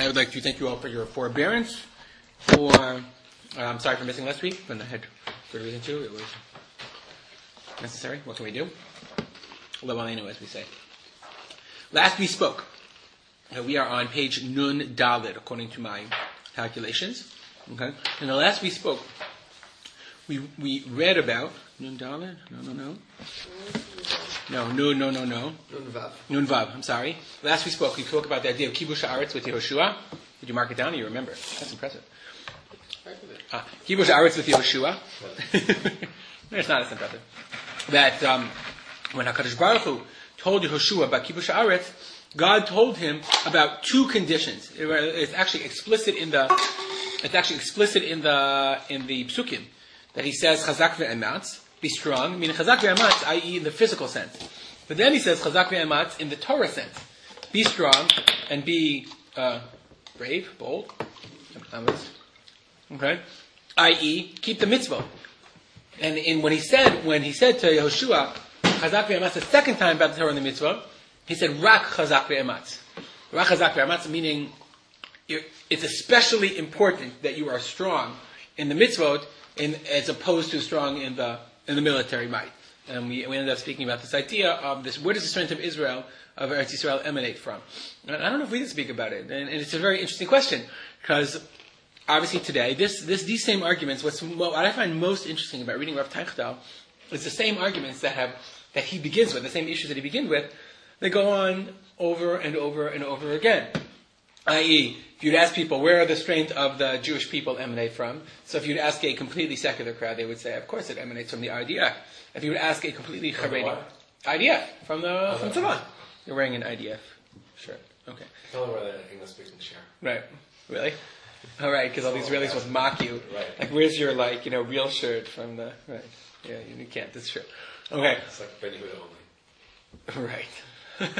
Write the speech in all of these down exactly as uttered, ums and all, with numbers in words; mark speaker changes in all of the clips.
Speaker 1: I would like to thank you all for your forbearance. For uh, I'm sorry for missing last week, but I had good reason to. It was necessary. What can we do? Levalenu, as we say. Last we spoke. Uh, we are on page Nun Dalet, according to my calculations. Okay. And the last we spoke, we we read about Nun Dalet. No, no, no. No, no, no, no, no.
Speaker 2: Nun Vav.
Speaker 1: Nun Vav. I'm sorry. Last we spoke, we spoke about the idea of Kibush Haaretz with Yehoshua. Did you mark it down? Or you remember? That's impressive. Ah, Kibush Haaretz with Yehoshua. No, it's not as impressive. That um, when HaKadosh Baruch Hu told Yehoshua about Kibush Haaretz, God told him about two conditions. It, it's actually explicit in the. It's actually explicit in the in the Psukim that he says Chazak ve'ematz. Be strong, meaning chazak ve'ematz, that is in the physical sense. But then he says chazak ve'ematz in the Torah sense. Be strong and be uh, brave, bold. Okay, that is keep the mitzvah. And in when he said when he said to Yehoshua chazak ve'ematz the second time about the Torah and the mitzvah, he said rak chazak ve'ematz. Rak chazak ve'ematz meaning it's especially important that you are strong in the mitzvot in, as opposed to strong in the in the military might. And we, we ended up speaking about this idea of this, where does the strength of Israel, of Eretz Yisrael, emanate from? And I don't know if we did speak about it. And, and it's a very interesting question, because obviously today, this, this, these same arguments, what's, what I find most interesting about reading Rav Teichtal is the same arguments that have, that he begins with, the same issues that he begins with, they go on over and over and over again. that is, if you'd ask people, where are the strength of the Jewish people emanate from? So if you'd ask a completely secular crowd, they would say, of course it emanates from the I D F. If you would ask a completely Haredi, I D F, from the, from Tzavah. You're wearing an I D F shirt. Okay.
Speaker 2: Tell them where the English-speaking share.
Speaker 1: Right. Really? All right, because all the Israelis would mock you.
Speaker 2: Right.
Speaker 1: Like, where's your, like, you know, real shirt from the, right. Yeah, you can't, that's true. Okay.
Speaker 2: It's like Ben Yehuda only.
Speaker 1: Right.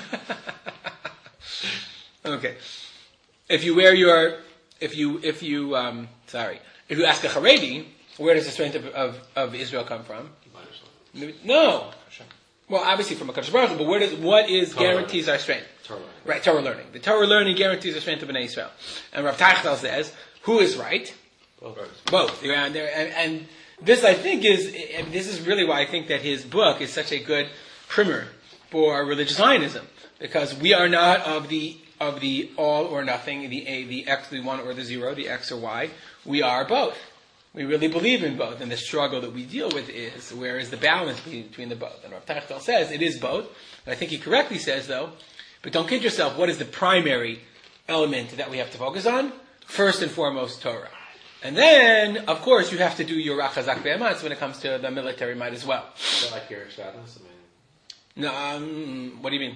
Speaker 1: Okay. If you wear your, if you, if you, um, sorry, if you ask a Haredi, where does the strength of, of, of Israel come from? No. Well, obviously from a Kadosh Baruch Hu, but where does, what is
Speaker 2: Torah
Speaker 1: guarantees
Speaker 2: learning.
Speaker 1: our strength?
Speaker 2: Torah learning.
Speaker 1: Right, Torah learning. The Torah learning guarantees the strength of Bnei Israel. And Rav Teichtal says, who is right?
Speaker 2: Both.
Speaker 1: Both. And, and, and this, I think, is, and this is really why I think that his book is such a good primer for religious Zionism. Because we are not of the of the all or nothing, the A, the X, the one or the zero, the X or Y. We are both. We really believe in both, and the struggle that we deal with is, where is the balance between the both? And Rav Teichtal says it is both. And I think he correctly says, though, but don't kid yourself, what is the primary element that we have to focus on? First and foremost, Torah. And then, of course, you have to do your Rak Chazak Ve'ematz when it comes to the military might as well.
Speaker 2: Is that like your shadows? I mean,
Speaker 1: no, um, what do you mean?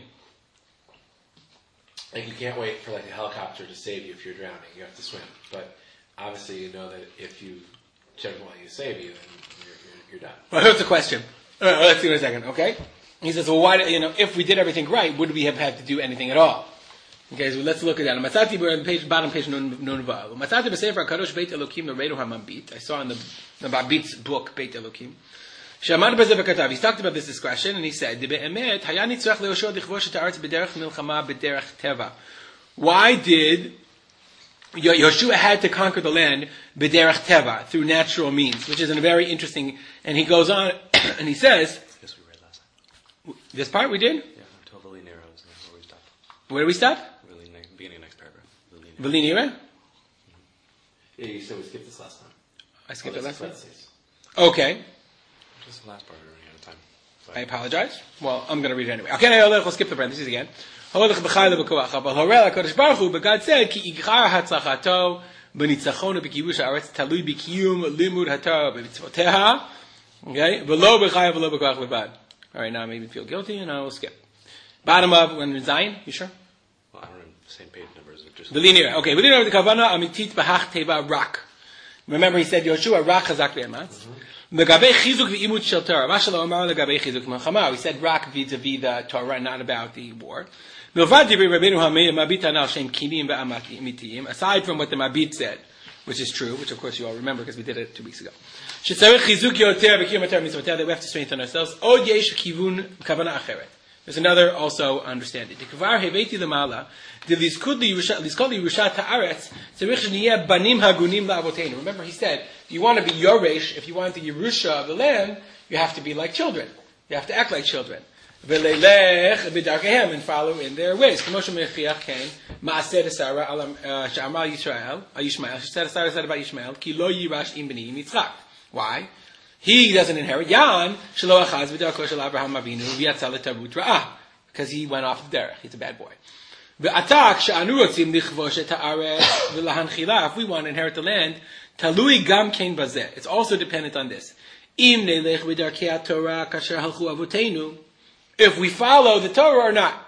Speaker 2: Like you can't wait for like a helicopter to save you if you're drowning. You have to swim. But obviously you know that if you Shem want you to save you, then you're, you're, you're done.
Speaker 1: Well, here's the question. All right, well, let's see in a second, okay? He says, well, why, you know, if we did everything right, would we have had to do anything at all? Okay, so let's look at that. Matzati, we're on the page, bottom page, Nun Vav. Matzati b'sefer HaKadosh Beit Elokim L'Reinu HaMambit. I saw in the, the Mambit's book, Beit Elokim. She'amad b'zeh v'katav. He's talked about this discussion, and he said, Be'emet, haya nitzrach le'Yehoshua lichvosh et ha'aretz b'derech milchama b'derech teva. Why did Yehoshua had to conquer the land b'derech teva, through natural means, which is a very interesting, and he goes on, and he says,
Speaker 3: Yes, we read last time.
Speaker 1: This part we did?
Speaker 3: Yeah, until V'li Nero is where we stopped.
Speaker 1: Where do we stop?
Speaker 3: V'li ne- beginning of next paragraph.
Speaker 1: V'li Nero?
Speaker 2: Yeah, you said we skipped this last time.
Speaker 1: I skipped
Speaker 2: Oh,
Speaker 1: it last time?
Speaker 2: parentheses.
Speaker 1: Okay.
Speaker 3: Just the last part, we're running out of time. So
Speaker 1: I apologize. Well, I'm going to read it anyway. Okay, now we'll skip the parentheses again. But God said, Ki ichar hatzlachato b'nitzachonu b'kibush haaretz talui b'kiyum limud haTorah b'mitzvoteha. Okay? V'lo b'chaya v'lo b'koach levad. All right, now I made me feel guilty, and I will skip. Bottom of, when in Zion, you sure?
Speaker 3: Well, I don't remember the same page numbers. Just
Speaker 1: The linear. Okay. V'li Nero v'kavana amitit b'hach teva rak. Remember, he said, Yehoshua rak chazak ve'ematz. L'gabei chizuk v'imut shel Torah. Ma shelo amar l'gabei chizuk v'melchama. He said rak vis-a-vis the Torah, not about the war. Aside from what the Mabit said, which is true, which of course you all remember because we did it two weeks ago. That we have to strengthen ourselves. There's another also understanding. Remember, he said, if you want to be Yoresh, if you want the Yerusha of the land, you have to be like children. You have to act like children. And follow in their ways. She said Why? He doesn't inherit. Yan because he went off the derech. He's a bad boy. If we want to inherit the land, it's also dependent on this. If we follow the Torah or not.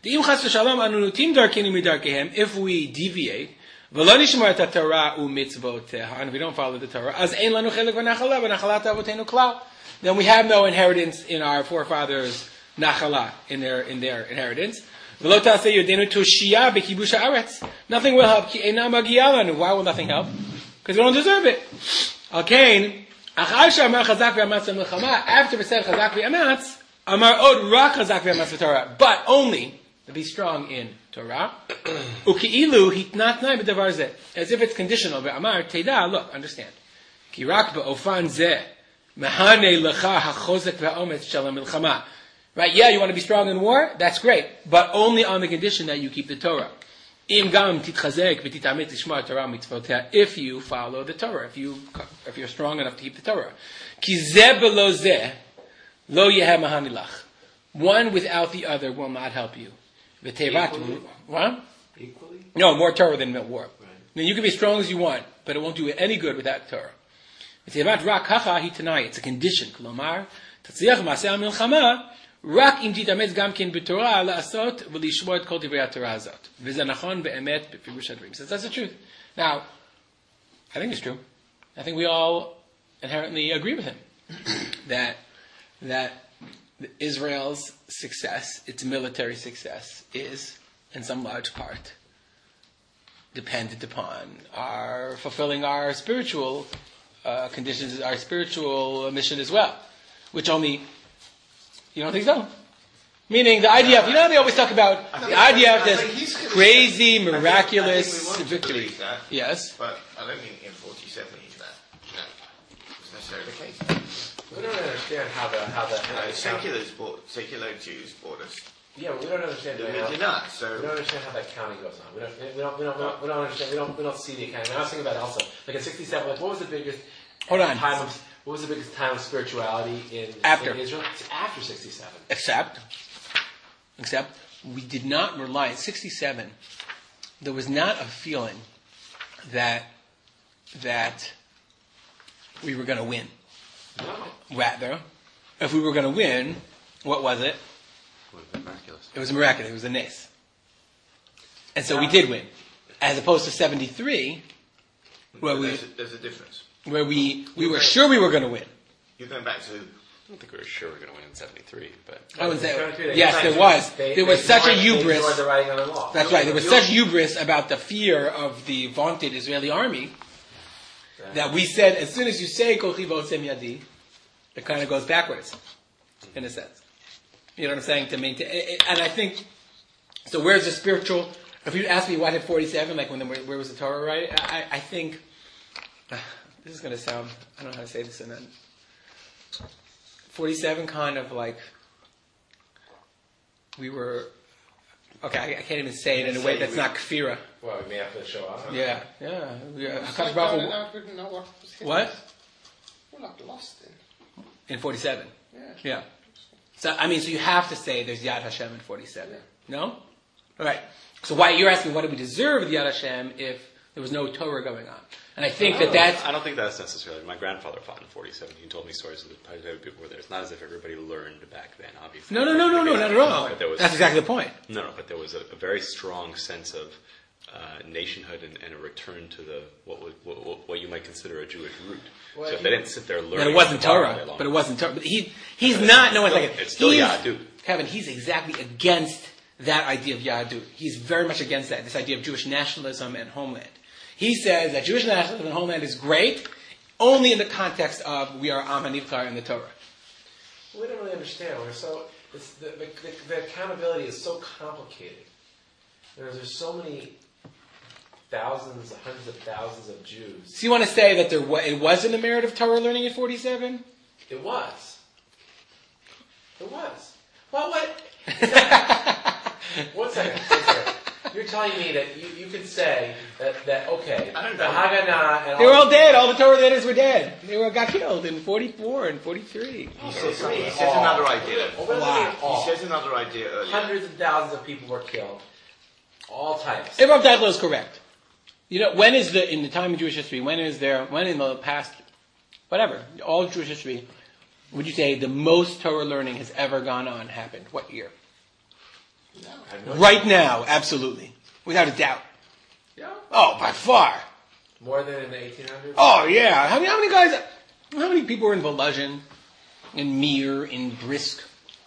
Speaker 1: If we deviate, and if we don't follow the Torah, then we have no inheritance in our forefathers' nachala, in their in their inheritance. Nothing will help. Why will nothing help? Because we don't deserve it. After we said chazak v'ematz, amar od rak chazak v'ematz v'Torah, but only to be strong in Torah. Uki'ilu hitnatnai b'davar zeh, as if it's conditional. Amar teda, look, understand. Ki rak ba'ofan zeh mehane lecha hachozek v'ometz shel hamilchama. Right? Yeah, you want to be strong in war. That's great, but only on the condition that you keep the Torah. Im gam titchazek v'titamet lishmar Torah mitzvoteh. If you follow the Torah, if you if you're strong enough to keep the Torah. Ki zeh below zeh lo yehem mahanilach. One without the other will not help you.
Speaker 2: Equally?
Speaker 1: What?
Speaker 2: Equally?
Speaker 1: No, more Torah than war.
Speaker 2: Right.
Speaker 1: Now, you can be strong as you want, but it won't do any good without Torah. It's a condition. Klomar, tatzliach ma'aseh milchama, rak im titametz gam ken b'Torah la'asot v'lishmor et kol divrei HaTorah hazot. V'zeh nachon be'emet b'pirush hadvarim. So that's the truth. Now, I think it's true. I think we all inherently agree with him that that Israel's success, its military success, is, in some large part, dependent upon our fulfilling our spiritual uh, conditions, our spiritual mission as well. Which only, you don't think so? Meaning the idea of, you know, they always talk about the idea of this crazy, miraculous victory.
Speaker 4: That,
Speaker 1: yes.
Speaker 4: But I don't think in forty-seven either that no, was necessarily the case.
Speaker 2: We don't understand how the how the how
Speaker 4: No,
Speaker 2: the
Speaker 4: seculars bought, secular Jews bought us.
Speaker 2: yeah, but we don't understand
Speaker 4: The
Speaker 2: how,
Speaker 4: Medina, so
Speaker 2: we don't understand how that counting goes on. We don't we don't we don't, we don't, we don't understand. We don't we don't see the accounting. I was thinking about it also like in sixty-seven. Like what was the biggest
Speaker 1: Hold on.
Speaker 2: time of what was the biggest time of spirituality in,
Speaker 1: After.
Speaker 2: in Israel? It's after sixty-seven.
Speaker 1: Except, except we did not rely. In sixty-seven, there was not a feeling that that we were going to win.
Speaker 2: No.
Speaker 1: Rather, if we were going to win, what was it?
Speaker 3: Would have been miraculous.
Speaker 1: It was miraculous. It was a nes. And so we did win, as opposed to seventy-three, where we
Speaker 4: there's, a, there's a difference.
Speaker 1: where we we were sure we were going to win.
Speaker 4: You're going back to
Speaker 3: I don't think we were sure we were going to win in seventy-three, but
Speaker 1: I would say,
Speaker 2: They-
Speaker 1: yes, there was.
Speaker 2: they-
Speaker 1: There was
Speaker 2: they
Speaker 1: such a
Speaker 2: ignored- they
Speaker 1: hubris.
Speaker 2: ignored the writing on the wall.
Speaker 1: That's right. There was such hubris about the fear of the vaunted Israeli army that we said, as soon as you say Kol Chivot Sem Yadi, it kind of goes backwards, in a sense. You know what I'm saying? To maintain, and I think, so where's the spiritual, if you ask me why did forty-seven, like when the, where was the Torah, right? I, I think, uh, this is going to sound, I don't know how to say this, and then, forty-seven kind of like, we were, okay, I, I can't even say it in a way that's not kfira.
Speaker 2: Well, we may have to show up.
Speaker 1: Yeah, yeah. We, uh,
Speaker 5: It's
Speaker 1: HaKadosh
Speaker 5: like
Speaker 1: Baruch Hu-
Speaker 5: going out with no what was hidden.
Speaker 1: what?
Speaker 5: We're like lost in.
Speaker 1: In forty-seven.
Speaker 5: Yeah.
Speaker 1: Yeah. So, I mean, so you have to say there's Yad Hashem in forty-seven. No? All right. So why, you're asking why do we deserve the Yad Hashem if there was no Torah going on? And I think that that's,
Speaker 3: I don't think that's necessarily. My grandfather fought in forty-seven. He told me stories of the times that people were there. It's not as if everybody learned back then, obviously.
Speaker 1: no, no, no, no, no, not at all.
Speaker 3: But there was,
Speaker 1: That's exactly the point.
Speaker 3: No, no, but there was a, a very strong sense of uh, nationhood and, and a return to the what, would, what what you might consider a Jewish root.
Speaker 2: Well,
Speaker 3: so if
Speaker 2: he-
Speaker 3: they didn't sit there learning,
Speaker 1: But it wasn't
Speaker 3: Torah all
Speaker 1: Torah.
Speaker 3: day long.
Speaker 1: But it wasn't Torah. But he, he's
Speaker 3: But
Speaker 1: not,
Speaker 3: it's
Speaker 1: no, it's
Speaker 3: still-
Speaker 1: like,
Speaker 3: it's still
Speaker 1: he's-
Speaker 3: Yahadut.
Speaker 1: Kevin, he's exactly against that idea of Yahadut. He's very much against that, this idea of Jewish nationalism and homeland. He says that Jewish nationalism and homeland is great only in the context of we are Am HaNivchar in the Torah.
Speaker 2: We don't really understand. We're so It's the, the, the, the accountability is so complicated. There's, there's so many thousands, hundreds of thousands of Jews.
Speaker 1: So you want to say that there wa- it wasn't a merit of Torah learning at forty-seven?
Speaker 2: It was. It was. Well, what? One second. One second. You're telling me that you, you could say that, that okay,
Speaker 4: I don't
Speaker 2: the
Speaker 4: know.
Speaker 2: Haganah and
Speaker 1: They were
Speaker 2: all
Speaker 1: all dead. All the Torah leaders were dead. They were got killed in forty-four and forty-three.
Speaker 4: He says, something. He says another idea.
Speaker 2: Well, what does
Speaker 1: Wow.
Speaker 2: it mean all?
Speaker 4: He says another idea earlier.
Speaker 2: Hundreds of thousands of people were killed. All types.
Speaker 1: Abraham Deichler is correct. You know, when is the, in the time of Jewish history, when is there, when in the past, whatever, all Jewish history, would you say the most Torah learning has ever gone on happened? What year?
Speaker 2: I have no
Speaker 1: Right now, absolutely. Without a doubt.
Speaker 2: Yeah.
Speaker 1: Oh, by far.
Speaker 2: More than in the eighteen hundreds?
Speaker 1: Oh, yeah. How many, how many guys, how many people were in Volozhin, in Mir, in Brisk?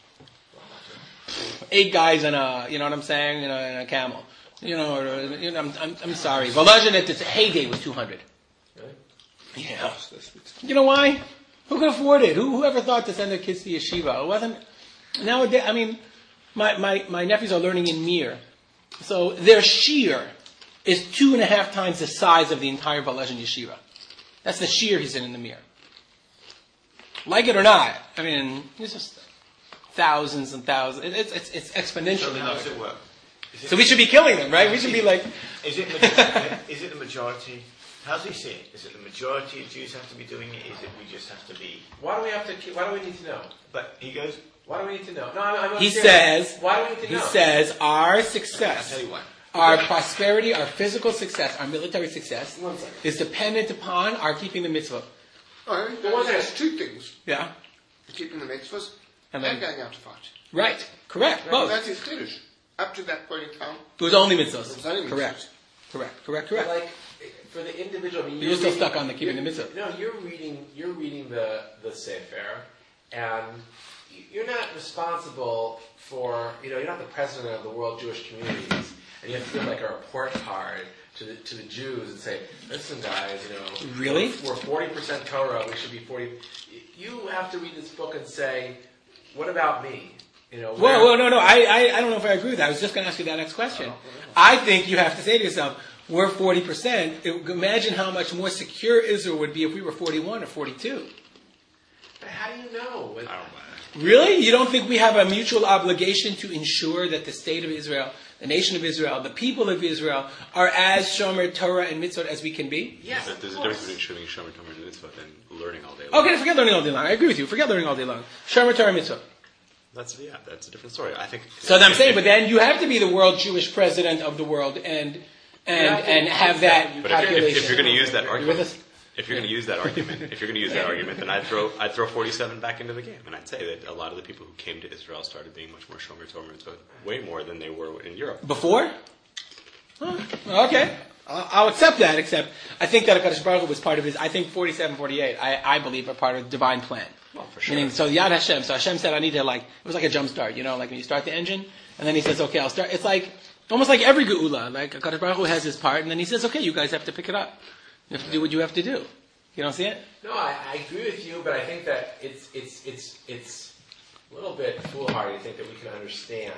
Speaker 1: Eight guys in a, you know what I'm saying, in a, in a camel. You know, or, you know I'm, I'm, I'm sorry. Volozhin at its heyday was two hundred.
Speaker 2: Really?
Speaker 1: Yeah. You know why? Who could afford it? Who, who ever thought to send their kids to yeshiva? It wasn't, nowadays, I mean, my, my, my nephews are learning in Mir. So their shear is two and a half times the size of the entire Volozhin yeshiva. That's the shear he's in in the Mir. Like it or not, I mean, it's just thousands and thousands. It's, it's, it's
Speaker 4: So
Speaker 1: exponentially
Speaker 4: how does
Speaker 1: larger.
Speaker 4: it work? Is it,
Speaker 1: So we should be killing them, right? We should be like,
Speaker 4: is it, majority, is it the majority? How does he see it? Is it the majority of Jews have to be doing it? Is it we just have to be...
Speaker 2: Why do we have to? keep- Why do we need to know?
Speaker 4: But he goes,
Speaker 2: Why do we need to know? No, I'm, I'm
Speaker 1: he
Speaker 2: serious.
Speaker 1: says,
Speaker 2: Why do we need to
Speaker 1: he
Speaker 2: know?
Speaker 1: says, our
Speaker 4: I'll
Speaker 1: success,
Speaker 4: tell you why.
Speaker 1: our prosperity, our physical success, our military success
Speaker 5: One second.
Speaker 1: is dependent upon our keeping the mitzvah.
Speaker 5: Oh,
Speaker 2: But one
Speaker 5: there's
Speaker 2: second.
Speaker 5: two things.
Speaker 1: Yeah?
Speaker 5: Keeping the mitzvahs
Speaker 1: And
Speaker 5: and,
Speaker 1: then-
Speaker 5: going out to fight.
Speaker 1: Right. Correct.
Speaker 5: And
Speaker 1: Both.
Speaker 5: that is Kiddush. Up to that point in time,
Speaker 1: It was only
Speaker 5: it
Speaker 1: mitzvahs.
Speaker 5: was only mitzvahs.
Speaker 1: Correct. Correct. Correct.
Speaker 2: But
Speaker 1: Correct.
Speaker 2: like for the individual, I mean,
Speaker 1: You're still
Speaker 2: reading-
Speaker 1: stuck on the keeping the
Speaker 2: you're-
Speaker 1: mitzvah.
Speaker 2: No, you're reading. You're reading the the Sefer, and you're not responsible for. You know, you're not the president of the World Jewish Communities, and you have to give like a report card to the to the Jews and say, "Listen, guys, you know,
Speaker 1: Really?
Speaker 2: we're forty percent Torah. We should be forty." You have to read this book and say, "What about me?" You know,
Speaker 1: Whoa,
Speaker 2: where-
Speaker 1: whoa, no, no. I, I, I don't know if I agree with that. I was just going to ask you that next question. I think you have to say to yourself, we're forty percent. It- Imagine how much more secure Israel would be if we were forty-one or forty-two.
Speaker 2: But how do you know?
Speaker 3: I don't mind.
Speaker 1: Really? You don't think we have a mutual obligation to ensure that the state of Israel, the nation of Israel, the people of Israel are as Shomer Torah and Mitzvot as we can be?
Speaker 2: Yes,
Speaker 3: There's,
Speaker 2: of
Speaker 3: there's a
Speaker 2: course.
Speaker 3: difference between showing Shomer Torah and Mitzvah and learning all day long.
Speaker 1: Okay, forget learning all day long. I agree with you. Forget learning all day long. Shomer Torah and Mitzvot.
Speaker 3: That's yeah, that's a different story. I think.
Speaker 1: So I'm saying, but then you have to be the world Jewish president of the world and and
Speaker 2: have to-
Speaker 1: and have that
Speaker 3: But if,
Speaker 1: population.
Speaker 3: if, if you're going to use that
Speaker 1: You with
Speaker 3: argument,
Speaker 1: us?
Speaker 3: if you're going to use that argument, if you're going to use that argument, then I'd throw I'd throw forty-seven back into the game, and I'd say that a lot of the people who came to Israel started being much more Shomer Torah Mitzvah, way more than they were in Europe.
Speaker 1: Before? Huh. Okay. I'll, I'll accept that, except I think that HaKadosh Baruch Hu was part of his, I think forty-seven, forty-eight, I, I believe are part of the divine plan.
Speaker 3: Well, for sure.
Speaker 1: Meaning, so Yad Hashem, so Hashem said I need to like, it was like a jump start, you know, like when you start the engine, and then he says, okay, I'll start, it's like, almost like every Geula, like HaKadosh Baruch Hu has his part, and then he says, okay, you guys have to pick it up. You have to do what you have to do. You don't see it?
Speaker 2: No, I, I agree with you, but I think that it's it's it's it's a little bit foolhardy to think that we can understand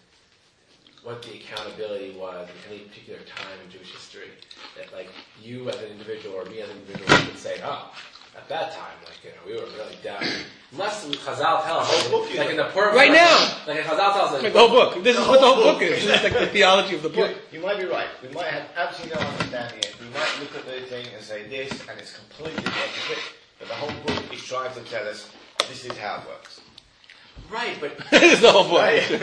Speaker 2: what the accountability was at any particular time in Jewish history. That like you as an individual or me as an individual could say, oh, at that time, like you know, we were really down. Unless Chazal tells us, like in the Purim,
Speaker 1: Right now.
Speaker 2: like in Chazal tells us,
Speaker 1: Like the whole book. This is what the whole book is. This is like the theology of the book.
Speaker 4: You, you might be right. We might have absolutely no understanding it. We might look at the thing and say this, and it's completely the opposite. But the whole book is trying to tell us this is how it works.
Speaker 2: right, but
Speaker 1: This is the whole book.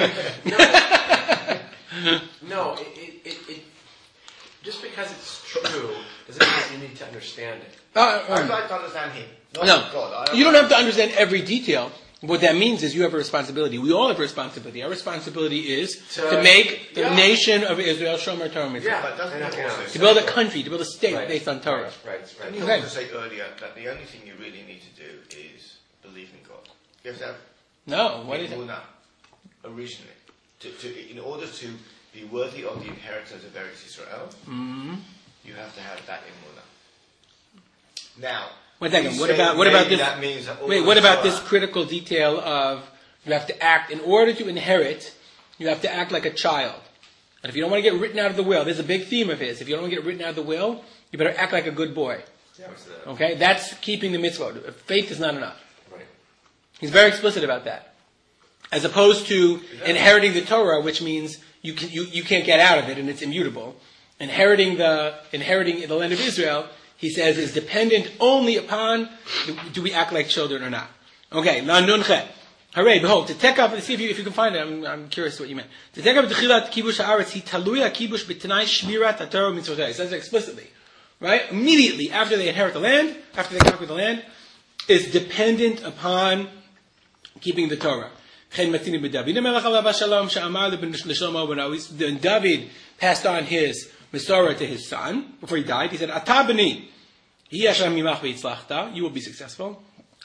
Speaker 2: no, it, it, it, it just because it's true doesn't mean that you need to understand it.
Speaker 1: Uh,
Speaker 4: I'd
Speaker 1: um,
Speaker 4: like to understand him. Not
Speaker 1: No,
Speaker 4: God. I
Speaker 1: you don't have to understand every detail. What that means is you have a responsibility. We all have a responsibility. Our responsibility is to,
Speaker 2: To-
Speaker 1: make the
Speaker 2: yeah.
Speaker 1: nation of Israel Shomer Torah Mitzvah.
Speaker 2: Yeah.
Speaker 4: But doesn't
Speaker 2: And
Speaker 4: it
Speaker 2: I can
Speaker 4: also
Speaker 1: To
Speaker 4: say-
Speaker 1: build a country, to build a state
Speaker 2: Right,
Speaker 1: based on Torah.
Speaker 2: Right, right, right.
Speaker 4: Didn't you
Speaker 1: Okay.
Speaker 4: also say earlier that the only thing you really need to do is believe in God? You have to have
Speaker 1: No, what is it?
Speaker 4: Emunah originally. To, to, in order to be worthy of the inheritance of Eretz Israel,
Speaker 1: Mm-hmm.
Speaker 4: you have to have that Emunah. Now,
Speaker 1: One second.
Speaker 4: you
Speaker 1: What
Speaker 4: say
Speaker 1: about what about
Speaker 4: maybe
Speaker 1: this?
Speaker 4: That means that all
Speaker 1: Wait,
Speaker 4: the
Speaker 1: what about
Speaker 4: Torah-
Speaker 1: this critical detail of You have to act, in order to inherit, you have to act like a child. And if you don't want to get written out of the will, there's a big theme of his. If you don't want to get written out of the will, you better act like a good boy. Okay? That's keeping the mitzvot. Faith is not enough.
Speaker 2: Right.
Speaker 1: He's very explicit about that. As opposed to inheriting the Torah, which means you, can, you, you can't get out of it and it's immutable. Inheriting the, inheriting the land of Israel, he says, is dependent only upon do, do we act like children or not. Okay, la nunche. Hooray, behold, to take up, let's see if you, if you can find it, I'm, I'm curious what you meant. To take up the chilat kibush haaretz, he taluya kibush b'tanai shmirat ataro mitzvotay. It says it explicitly. Right? Immediately after they inherit the land, after they conquer the land, is dependent upon keeping the Torah. Then David passed on his Masorah to his son before he died. He said, Ata b'ni, you will be successful.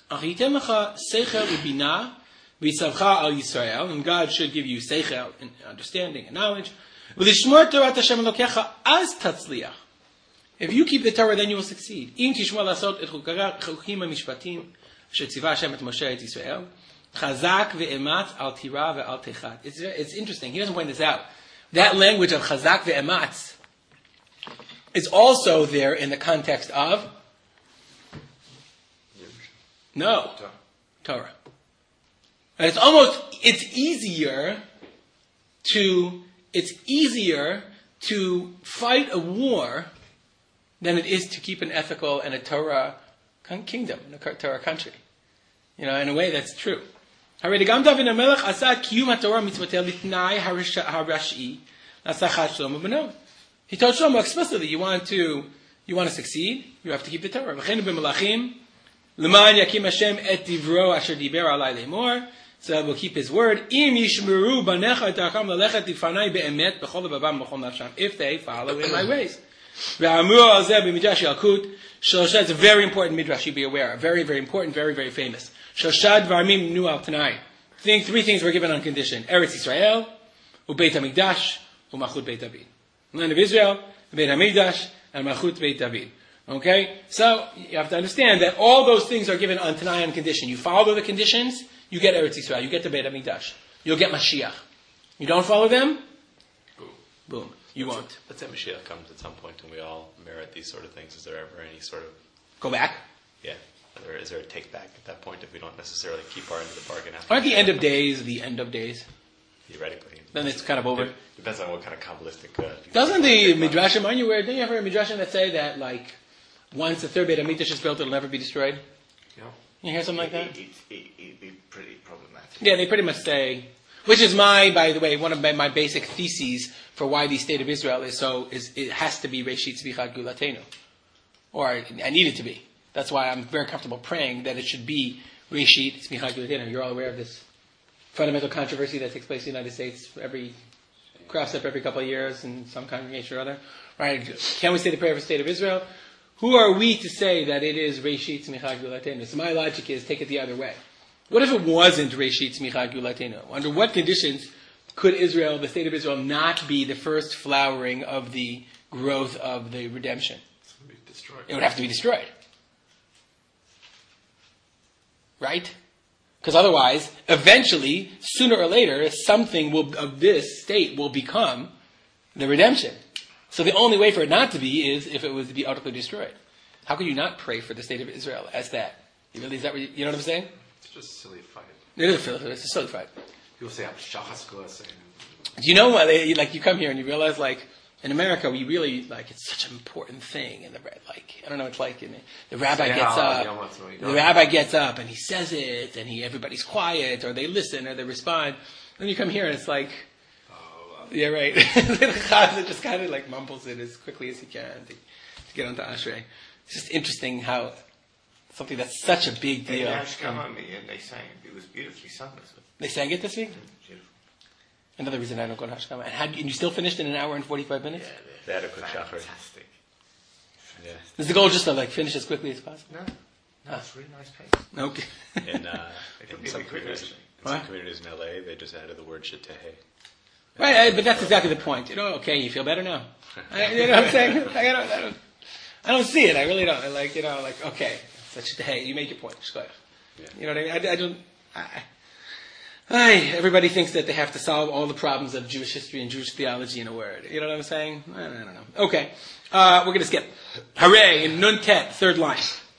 Speaker 1: And God should give you seichel and understanding and knowledge. If you keep the Torah, then you will succeed. It's, it's interesting. He doesn't point this out. That language of chazak ve'ematz is also there in the context of no Torah. And it's almost it's easier to it's easier to fight a war than it is to keep an ethical and a Torah kingdom, a Torah country. You know, in a way that's true. He told Shlomo explicitly, you want to you want to succeed, you have to keep the Torah. So we'll keep his word. If they follow in my ways. It's a very important midrash, you be aware. Very, very important, very, very famous. Think three things were given on condition. Eretz Yisrael, Ubeit HaMikdash, Umachut Beit David. Land of Israel, Beit HaMikdash, and Machut Beit David. Okay? So, you have to understand that all those things are given on Tanai on condition. You follow the conditions, you get Eretz Yisrael, you get the Beit HaMikdash. You'll get Mashiach. You don't follow them?
Speaker 3: Boom.
Speaker 1: Boom. You
Speaker 3: let's
Speaker 1: won't.
Speaker 3: Say, let's say Mashiach comes at some point and we all merit these sort of things. Is there ever any sort of...
Speaker 1: Go back?
Speaker 3: Yeah. Is there, is there a take back at that point if we don't necessarily keep our end of the bargain after?
Speaker 1: Aren't the end of days the end of days?
Speaker 3: Theoretically.
Speaker 1: Then it's kind of over.
Speaker 3: Depends on what kind of Kabbalistic... Uh,
Speaker 1: Doesn't the Midrashim, aren't you aware, didn't you ever hear a Midrashim that say that, like, once the third Beit HaMikdash is built, it'll never be destroyed?
Speaker 2: Yeah.
Speaker 1: You hear something like that?
Speaker 4: It, it, it, it'd be pretty problematic.
Speaker 1: Yeah, they pretty much say, which is my, by the way, one of my, my basic theses for why the state of Israel is so, is it has to be Reshit Tzmichat Gulatenu. Or I, I need it to be. That's why I'm very comfortable praying that it should be Reshit Tzmichat Gulatenu. You're all aware of this fundamental controversy that takes place in the United States every, crops up every couple of years in some congregation or other. Right? Can we say the prayer for the state of Israel? Who are we to say that it is Reshit Tzmichat Gulatenu? So my logic is take it the other way. What if it wasn't Reshit Tzmichat Gulatenu? Under what conditions could Israel, the state of Israel, not be the first flowering of the growth of the redemption?
Speaker 3: It's going to be destroyed.
Speaker 1: It would have to be destroyed. Right? Because otherwise, eventually, sooner or later, something will, of this state will become the redemption. So the only way for it not to be is if it was to be utterly destroyed. How could you not pray for the state of Israel as that? You really, is that what you, you know what I'm saying?
Speaker 2: It's just a silly fight.
Speaker 1: It is a silly, it's a silly fight.
Speaker 2: People say, I'm Shachas saying.
Speaker 1: Do you know why they, like, you come here and you realize, like, in America, we really, like, it's such an important thing. And the, like, I don't know, it's like, in the, the rabbi
Speaker 2: Say
Speaker 1: gets
Speaker 2: how,
Speaker 1: up,
Speaker 2: you don't want to know you
Speaker 1: the
Speaker 2: don't.
Speaker 1: rabbi gets up and he says it, and he, everybody's quiet, or they listen, or they respond. Then you come here and it's like,
Speaker 2: Oh, uh,
Speaker 1: yeah, right. The Chazan just kind of, like, mumbles it as quickly as he can to, to get onto Ashrei. It's just interesting how something that's such a big
Speaker 4: They
Speaker 1: deal.
Speaker 4: asked come on me and they sang it. It was beautifully sung.
Speaker 1: They sang it this week?
Speaker 4: Beautiful.
Speaker 1: Another reason I don't go to Hashkama. And, had, and you still finished in an hour and forty-five minutes?
Speaker 3: They had a quick shachar.
Speaker 4: Fantastic.
Speaker 3: Yeah.
Speaker 1: Is the goal just to like finish as quickly as possible?
Speaker 4: No, no, it's really nice pace.
Speaker 1: Okay.
Speaker 3: In, uh,
Speaker 4: It'll
Speaker 3: in
Speaker 4: be
Speaker 3: some
Speaker 4: a bit quicker,
Speaker 3: communities,
Speaker 4: actually.
Speaker 3: in some
Speaker 1: What?
Speaker 3: communities in L A, they just added the word shitehe.
Speaker 1: Right, I, but that's exactly the point. You know, okay, you feel better now. I, you know what I'm saying? Like, I, don't, I, don't, I don't see it. I really don't. I like, you know, like, okay, such hey, you make your point. Just go ahead.
Speaker 3: Yeah.
Speaker 1: You know what I mean? I, I don't. I, Hi, everybody thinks that they have to solve all the problems of Jewish history and Jewish theology in a word. You know what I'm saying? I don't, I don't know. Okay. Uh, we're going to skip. Hooray, in Nun Tet, third line.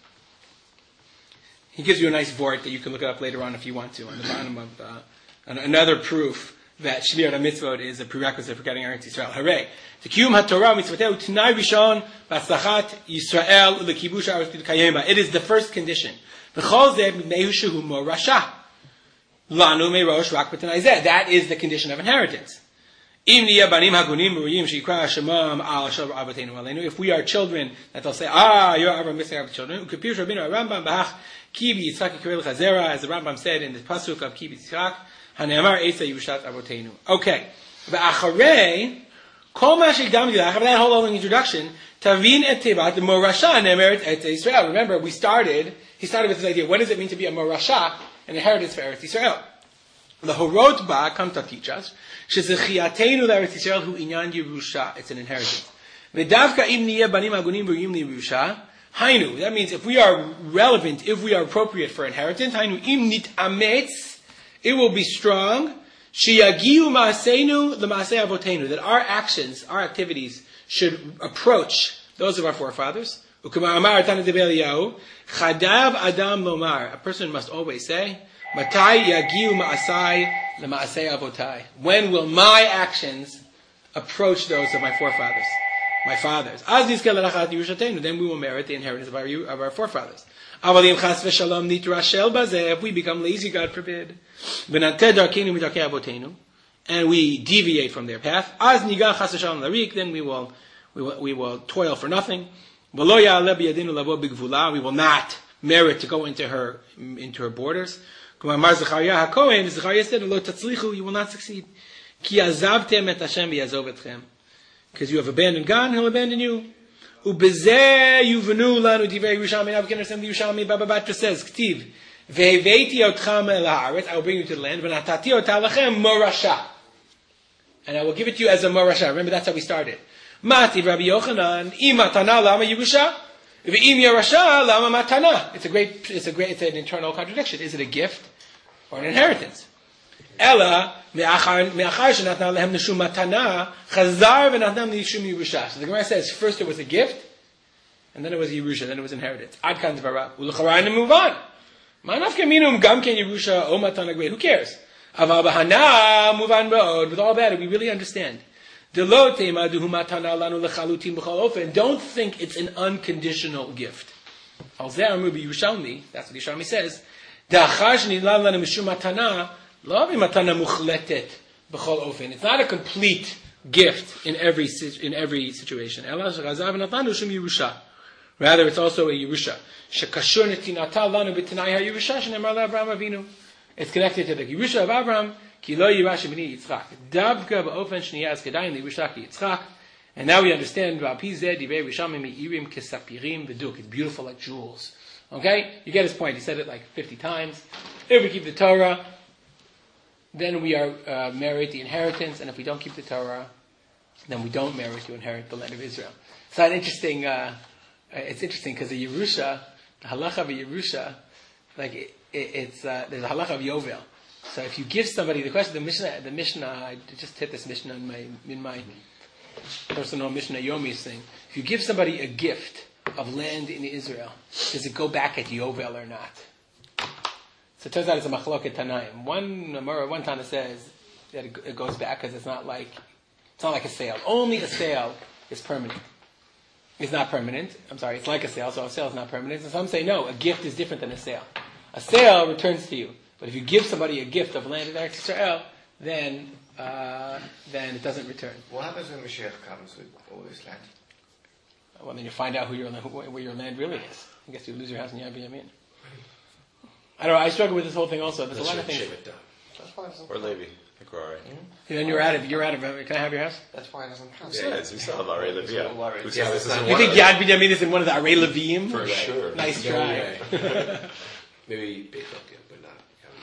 Speaker 1: He gives you a nice vort that you can look it up later on if you want to, on the bottom of uh, another proof that Shmirat HaMitzvot is a prerequisite for getting Eretz Yisrael. Hooray. T'kiyum HaTorah mitzvoteu t'nai rishon v'atzlachat Yisrael l'kibush ha'aretz k'kayema. It is the first condition. V'chol zeh b'nei shehu mo rasha. Lanu merosh rak b'tanai zeh. That is the condition of inheritance. If we are children, that they'll say, ah, you're our missing our children. As the Rambam said in the pasuk of Ki B'Yitzchak, Hane'amar Eisa Yerushat Avotenu. Okay. V'acharei, kol ma she'ikdamti lach, that whole long introduction, Tavin et Tevat, the Morasha Nemeret et Yisrael. Remember, we started, he started with this idea, what does it mean to be a Morasha, an inheritance for Eretz Yisrael? The Horot Ba come to teach us, Shezechiatenu l'Eretz Yisrael hu inyan Yerusha. It's an inheritance. V'davka im niyeh banim agunim v'yim Yerusha. Hainu. That means if we are relevant, if we are appropriate for inheritance, Hainu im nit ametz, it will be strong. Sheyagiu ma'aseinu l'ma'aseh avotenu. That our actions, our activities, should approach those of our forefathers. Ukemar amar tana debeliyahu. Chadav adam lomar. A person must always say, Matai yagiu ma'asai l'ma'aseh avotai. When will my actions approach those of my forefathers, my fathers? Az nizkeh l'rachat Yerushatenu. Then we will merit the inheritance of our of our forefathers. Aval im chas v'shalom nitrashel bazeh. If we become lazy, God forbid, v'nateh darkeinu midakei avotenu, and we deviate from their path, az nigah chas v'shalom larik. Then we will we will we will toil for nothing. V'lo ya'aleh b'yadinu lavo b'gvula. We will not merit to go into her into her borders. Kumar Zechariah HaKohen, Zechariah said, "Lo tatzlichu, you will not succeed. Ki azavtem et Hashem v'yazov etchem." Because you have abandoned God, He'll abandon you. Ubezeh yuvenu lanu divrei Yerushalmi. Now we can understand the Yerushalmi. Baba Batra says, "Ktiv ve'heveiti otchem el haaretz." I will bring you to the land. V'natati ota lachem morasha. And I will give it to you as a morasha. Remember, that's how we started. Mati Rabbi Yochanan imatana lama Yerusha. V'im Yerusha lama matana. It's a great, it's a great, it's an internal contradiction. Is it a gift or an inheritance? Ella me'achar me'achar shenatna lehem neshum matana chazar v'natnam neshum Yerusha. So the Gemara says first it was a gift, and then it was Yerusha, then it was inheritance. Ad kan dvarav u'lecharayim move on. Ma'nafke minum gam ken Yerusha o matana great. Who cares? Aval b'hana move on road. With all that, we really understand. Don't think it's an unconditional gift. That's what Yerushalmi says. It's not a complete gift in every in every situation. Rather, it's also a Yerusha. It's connected to the Yerusha of Abraham. And now we understand it's beautiful like jewels. Okay? You get his point. He said it like fifty times. If we keep the Torah, then we are uh, merit the inheritance, and if we don't keep the Torah, then we don't merit to inherit the land of Israel. So an interesting. Uh, it's interesting because the Yerusha, the halacha of a Yerusha, like it, it, it's uh, there's a halacha of Yovel. So if you give somebody the question, the Mishnah, the Mishnah, I just hit this Mishnah in my in my personal Mishnah Yomi's thing. If you give somebody a gift of land in Israel, does it go back at Yovel or not? So it turns out it's a machloket tanaim. One one Tana says that it, it goes back because it's not like it's not like a sale. Only a sale is permanent. It's not permanent. I'm sorry, it's like a sale, so a sale is not permanent. And some say no, a gift is different than a sale. A sale returns to you. But if you give somebody a gift of land in Eretz Yisrael, then uh, then it doesn't return.
Speaker 4: What happens when Mashiach comes with all this land?
Speaker 1: Well, then you find out who your where your land really is. I guess you lose your house in Yad B'Yamin. I don't know. I struggle with this whole thing also. There's a lot of things.
Speaker 3: Or Levi. I think we're all right.
Speaker 1: Mm-hmm. Then you're out of you're out of. Can I have your house?
Speaker 4: That's why it doesn't count.
Speaker 3: Yeah, it's, we still have Arei Levi. Yeah.
Speaker 2: Yeah, this is
Speaker 1: You think Yad B'Yamin is in one of the Arei Levim?
Speaker 2: For sure.
Speaker 1: Nice
Speaker 2: No
Speaker 1: try.
Speaker 2: way. Maybe Beit Hilton, but not.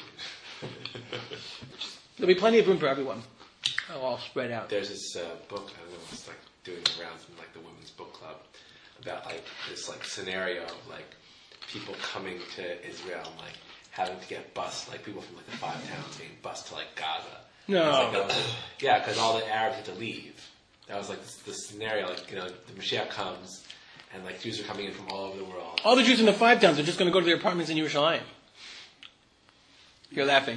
Speaker 1: There'll be plenty of room for everyone. Oh, all spread out.
Speaker 2: There's this uh, book, I don't know, it's like doing the rounds in like the women's book club about like this like scenario of like people coming to Israel and like having to get bused, like people from like the five towns being bused to like Gaza.
Speaker 1: No.
Speaker 2: It's like that was- yeah, because all the Arabs had to leave. That was like this, this scenario, like, you know, the Mashiach comes, and like Jews are coming in from all over the world.
Speaker 1: All the Jews in the five towns are just going to go to their apartments in Yerushalayim. You're laughing.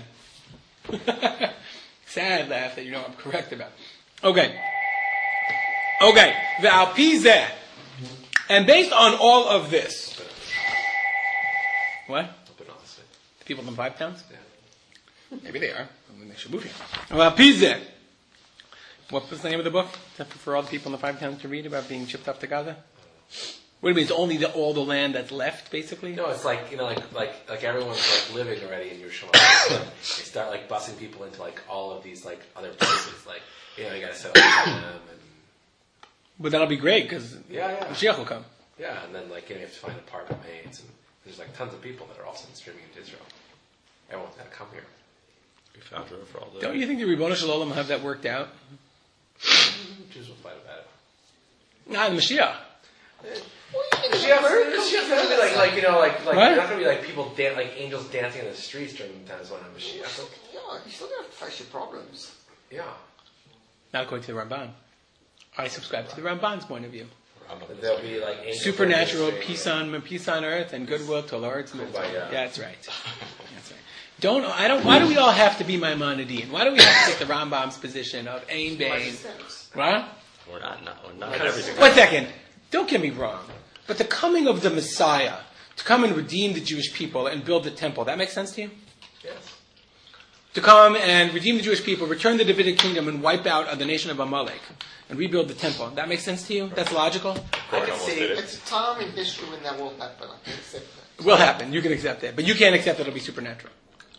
Speaker 1: Sad laugh that you know I'm correct about. Okay. Okay. V'al pi zeh. And based on all of this. What?
Speaker 2: Open honestly.
Speaker 1: The people in the five towns?
Speaker 2: Yeah.
Speaker 1: Maybe they are. Maybe they should move here. V'al pi zeh. What was the name of the book? For all the people in the five towns to read about being shipped off to Gaza? What do you mean? It's only the, all the land that's left, basically?
Speaker 2: No, it's like, you know, like like like everyone's like living already in Yerushalayim. So they start like busing people into like all of these like other places. Like, you know, you got to set up for them, and
Speaker 1: But that'll be great, because
Speaker 2: yeah, yeah,
Speaker 1: Mashiach will come.
Speaker 2: yeah. And then like you, know, you have to find apartment mates, and there's like tons of people that are also streaming into Israel. Everyone's got to come here.
Speaker 3: We found her for all the.
Speaker 1: Don't you think the Ribono Shel Olam will have that worked out?
Speaker 2: Jews will fight about it.
Speaker 1: Nah, the Mashiach.
Speaker 2: Mashiach's gonna be like, like you know, like like
Speaker 1: What?
Speaker 2: you're not gonna be like people dan- like angels dancing in the streets during the times when I'm Mashiach. Like,
Speaker 5: Yeah, you still have to face your problems.
Speaker 2: yeah,
Speaker 1: Not according to the Ramban. I subscribe to the Ramban's point of view.
Speaker 2: there'll be like angels
Speaker 1: Supernatural,
Speaker 2: dancing.
Speaker 1: peace on peace on earth, and goodwill to Lord's men.
Speaker 2: Kumbaya.
Speaker 1: Yeah, that's right. That's right. Don't I don't. Why do we all have to be Maimonidean? Why do we have to take the Rambam's position of Ein Bain? What?
Speaker 3: We're not, not, we're not everything.
Speaker 1: One second. Don't get me wrong. But the coming of the Messiah to come and redeem the Jewish people and build the temple, that makes sense to you?
Speaker 2: Yes.
Speaker 1: To come and redeem the Jewish people, return the Davidic kingdom, and wipe out the nation of Amalek, and rebuild the temple. That makes sense to you? That's logical?
Speaker 2: I can
Speaker 3: almost
Speaker 2: see.
Speaker 3: did it.
Speaker 5: It's a time in history when that won't happen. I can accept that.
Speaker 1: Will happen. You can accept that. But you can't accept that it'll be supernatural.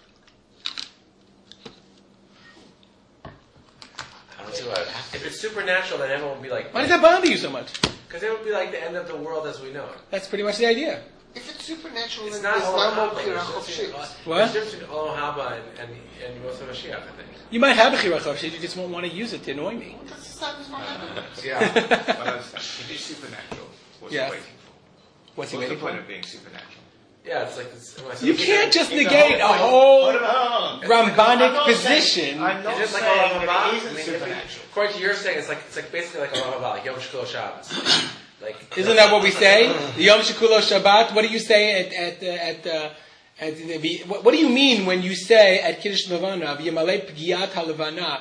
Speaker 3: I don't see why it
Speaker 2: If it's supernatural, then everyone will be like,
Speaker 1: Why does that bother you so much?
Speaker 2: because it would be like the end of the world as we know it.
Speaker 1: That's pretty much the idea.
Speaker 5: If it's supernatural,
Speaker 2: It's
Speaker 5: then
Speaker 2: not
Speaker 5: there's no more
Speaker 2: Olam Haba.
Speaker 5: Pirach of
Speaker 2: There's
Speaker 5: ships.
Speaker 1: What?
Speaker 2: There's a difference between Olam Haba and, and, and Yosef Mashiach, I think.
Speaker 1: You might have a Chirach HaShit, you just won't want to use it to annoy me.
Speaker 5: That's the same as what happened.
Speaker 4: Yeah, but if it's supernatural, what's
Speaker 1: Yes.
Speaker 4: it waiting for?
Speaker 1: What's
Speaker 4: What's
Speaker 1: he
Speaker 4: the
Speaker 1: waiting
Speaker 4: point
Speaker 1: for?
Speaker 4: of being supernatural?
Speaker 2: Yeah, it's like this. when I said-
Speaker 1: You can't just
Speaker 4: It's
Speaker 1: negate a
Speaker 4: whole-
Speaker 1: whole
Speaker 4: Hold on, hold on.
Speaker 1: Rambanic
Speaker 4: I'm not
Speaker 1: position.
Speaker 4: saying- I'm not
Speaker 2: Is it like
Speaker 4: saying
Speaker 2: Olam
Speaker 4: that
Speaker 2: Haba?
Speaker 4: it isn't
Speaker 2: I mean,
Speaker 4: supernatural.
Speaker 2: According to your saying, it's like it's like basically like Olam Haba, like Yom Shekulo Shabbos. Like,
Speaker 1: Isn't that what we say? The Yom Shekulo Shabbat. What do you say at at uh, at uh, at the? What, what do you mean when you say at Kiddush Levana V'Yamalei Pgiyat Halavana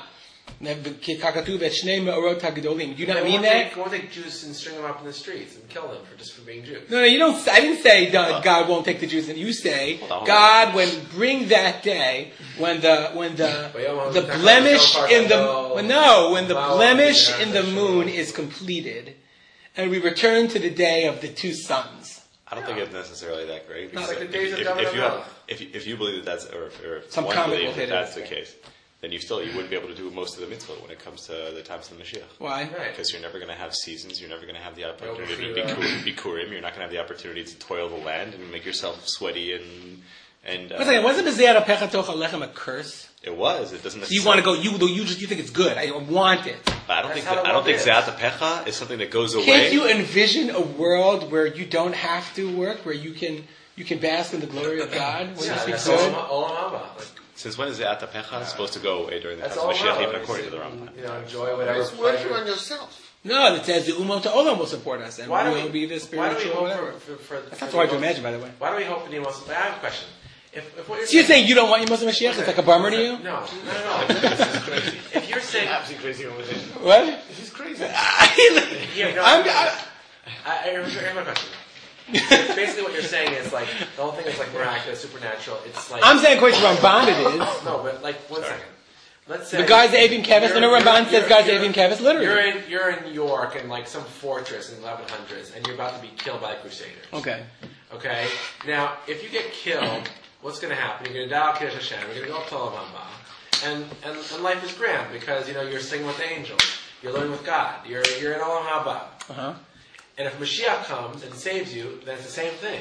Speaker 1: Kakatuv et Shnei Me'orot Hagedolim? Do you not
Speaker 2: They
Speaker 1: mean
Speaker 2: won't
Speaker 1: that?
Speaker 2: Take, won't take Jews and string them up in the streets and kill them for just for being Jews.
Speaker 1: No, no, you don't. I didn't say uh, God won't take the Jews, and you say
Speaker 3: Hold on, hold on.
Speaker 1: God when bring that day when the when the the blemish in the when, no when the blemish in the moon is completed, and we return to the day of the two suns.
Speaker 3: I don't think it's necessarily that great.
Speaker 2: Not
Speaker 3: Because
Speaker 2: like the
Speaker 3: if,
Speaker 2: days of
Speaker 3: if,
Speaker 2: David
Speaker 3: if you
Speaker 2: and
Speaker 3: have,
Speaker 2: Noah.
Speaker 3: if, you- if you believe that that's, or if, or if
Speaker 1: Some
Speaker 3: one
Speaker 1: comic
Speaker 3: believes
Speaker 1: will hit
Speaker 3: that
Speaker 1: it
Speaker 3: that's the
Speaker 1: this way.
Speaker 3: case, then you still you wouldn't be able to do most of the mitzvah when it comes to the times of the Mashiach.
Speaker 1: Why?
Speaker 2: Right.
Speaker 3: Because you're never going to have seasons. You're never going to have the opportunity to
Speaker 2: Bechira.
Speaker 3: be Bikurim. You're not going to have the opportunity to toil the land and make yourself sweaty and and. Uh,
Speaker 1: One second, wasn't Bezerra Pechatoch Alechem a curse?
Speaker 3: It was. It doesn't.
Speaker 1: So you want to go? You you just you think it's good? I want it.
Speaker 3: But I don't
Speaker 2: That's
Speaker 3: think
Speaker 2: how
Speaker 3: that,
Speaker 2: the
Speaker 3: I don't
Speaker 2: world
Speaker 3: think
Speaker 2: is.
Speaker 3: Ze'at Pecha is something that goes away.
Speaker 1: Can't you envision a world where you don't have to work, where you can you can bask in the glory of God? Wouldn't
Speaker 2: Yeah,
Speaker 1: this be
Speaker 2: that's
Speaker 1: good?
Speaker 2: Olam Olam Haba. Like,
Speaker 3: Since when is Ze'at Pecha supposed to go away during the
Speaker 2: that's
Speaker 3: times of
Speaker 2: Olam
Speaker 3: Mashiach,
Speaker 2: Haba.
Speaker 3: even
Speaker 2: It's,
Speaker 3: according to the Rambam?
Speaker 2: You know, enjoy whatever
Speaker 5: It's working
Speaker 2: pleasure.
Speaker 5: on yourself.
Speaker 1: No, it says the Umot Olam will support us, and
Speaker 2: Why do
Speaker 1: we will
Speaker 2: we
Speaker 1: be the
Speaker 2: Why do we
Speaker 1: spiritual
Speaker 2: hope
Speaker 1: whatever.
Speaker 2: for, for, for
Speaker 1: That's
Speaker 2: for
Speaker 1: not so hard to
Speaker 2: the
Speaker 1: imagine, by the way.
Speaker 2: Why do we hope for the most? I have a question. If, if what you're
Speaker 1: So you're saying you don't want your Muslim Mashiach? It's like a bummer to you?
Speaker 2: No, no, no, no. This is crazy. If you're saying,
Speaker 4: Absolutely crazy conversation.
Speaker 1: What?
Speaker 4: This is crazy.
Speaker 2: yeah, no,
Speaker 1: I'm,
Speaker 2: I,
Speaker 1: I,
Speaker 2: I, here's here's my question. Basically, what you're saying is like the whole thing is like miraculous, supernatural. It's like
Speaker 1: I'm saying according to Ramban it is.
Speaker 2: no, but like one second. Let's say
Speaker 1: The guy's Avim Kevis, and the
Speaker 2: you're-
Speaker 1: Ramban
Speaker 2: you're-
Speaker 1: says God's
Speaker 2: you're-
Speaker 1: Avim Kevis, literally.
Speaker 2: You're in you're in New York in like some fortress in the eleven hundreds, and you're about to be killed by crusaders.
Speaker 1: Okay.
Speaker 2: Okay. Now, if you get killed, what's going to happen? You're going to die al Kiddush Hashem. You're going to go up to Olam Haba, and and and life is grand because you know you're singing with the angels. You're living with God. You're you're in Olam Haba.
Speaker 1: Uh-huh.
Speaker 2: And if Mashiach comes and saves you, then it's the same thing.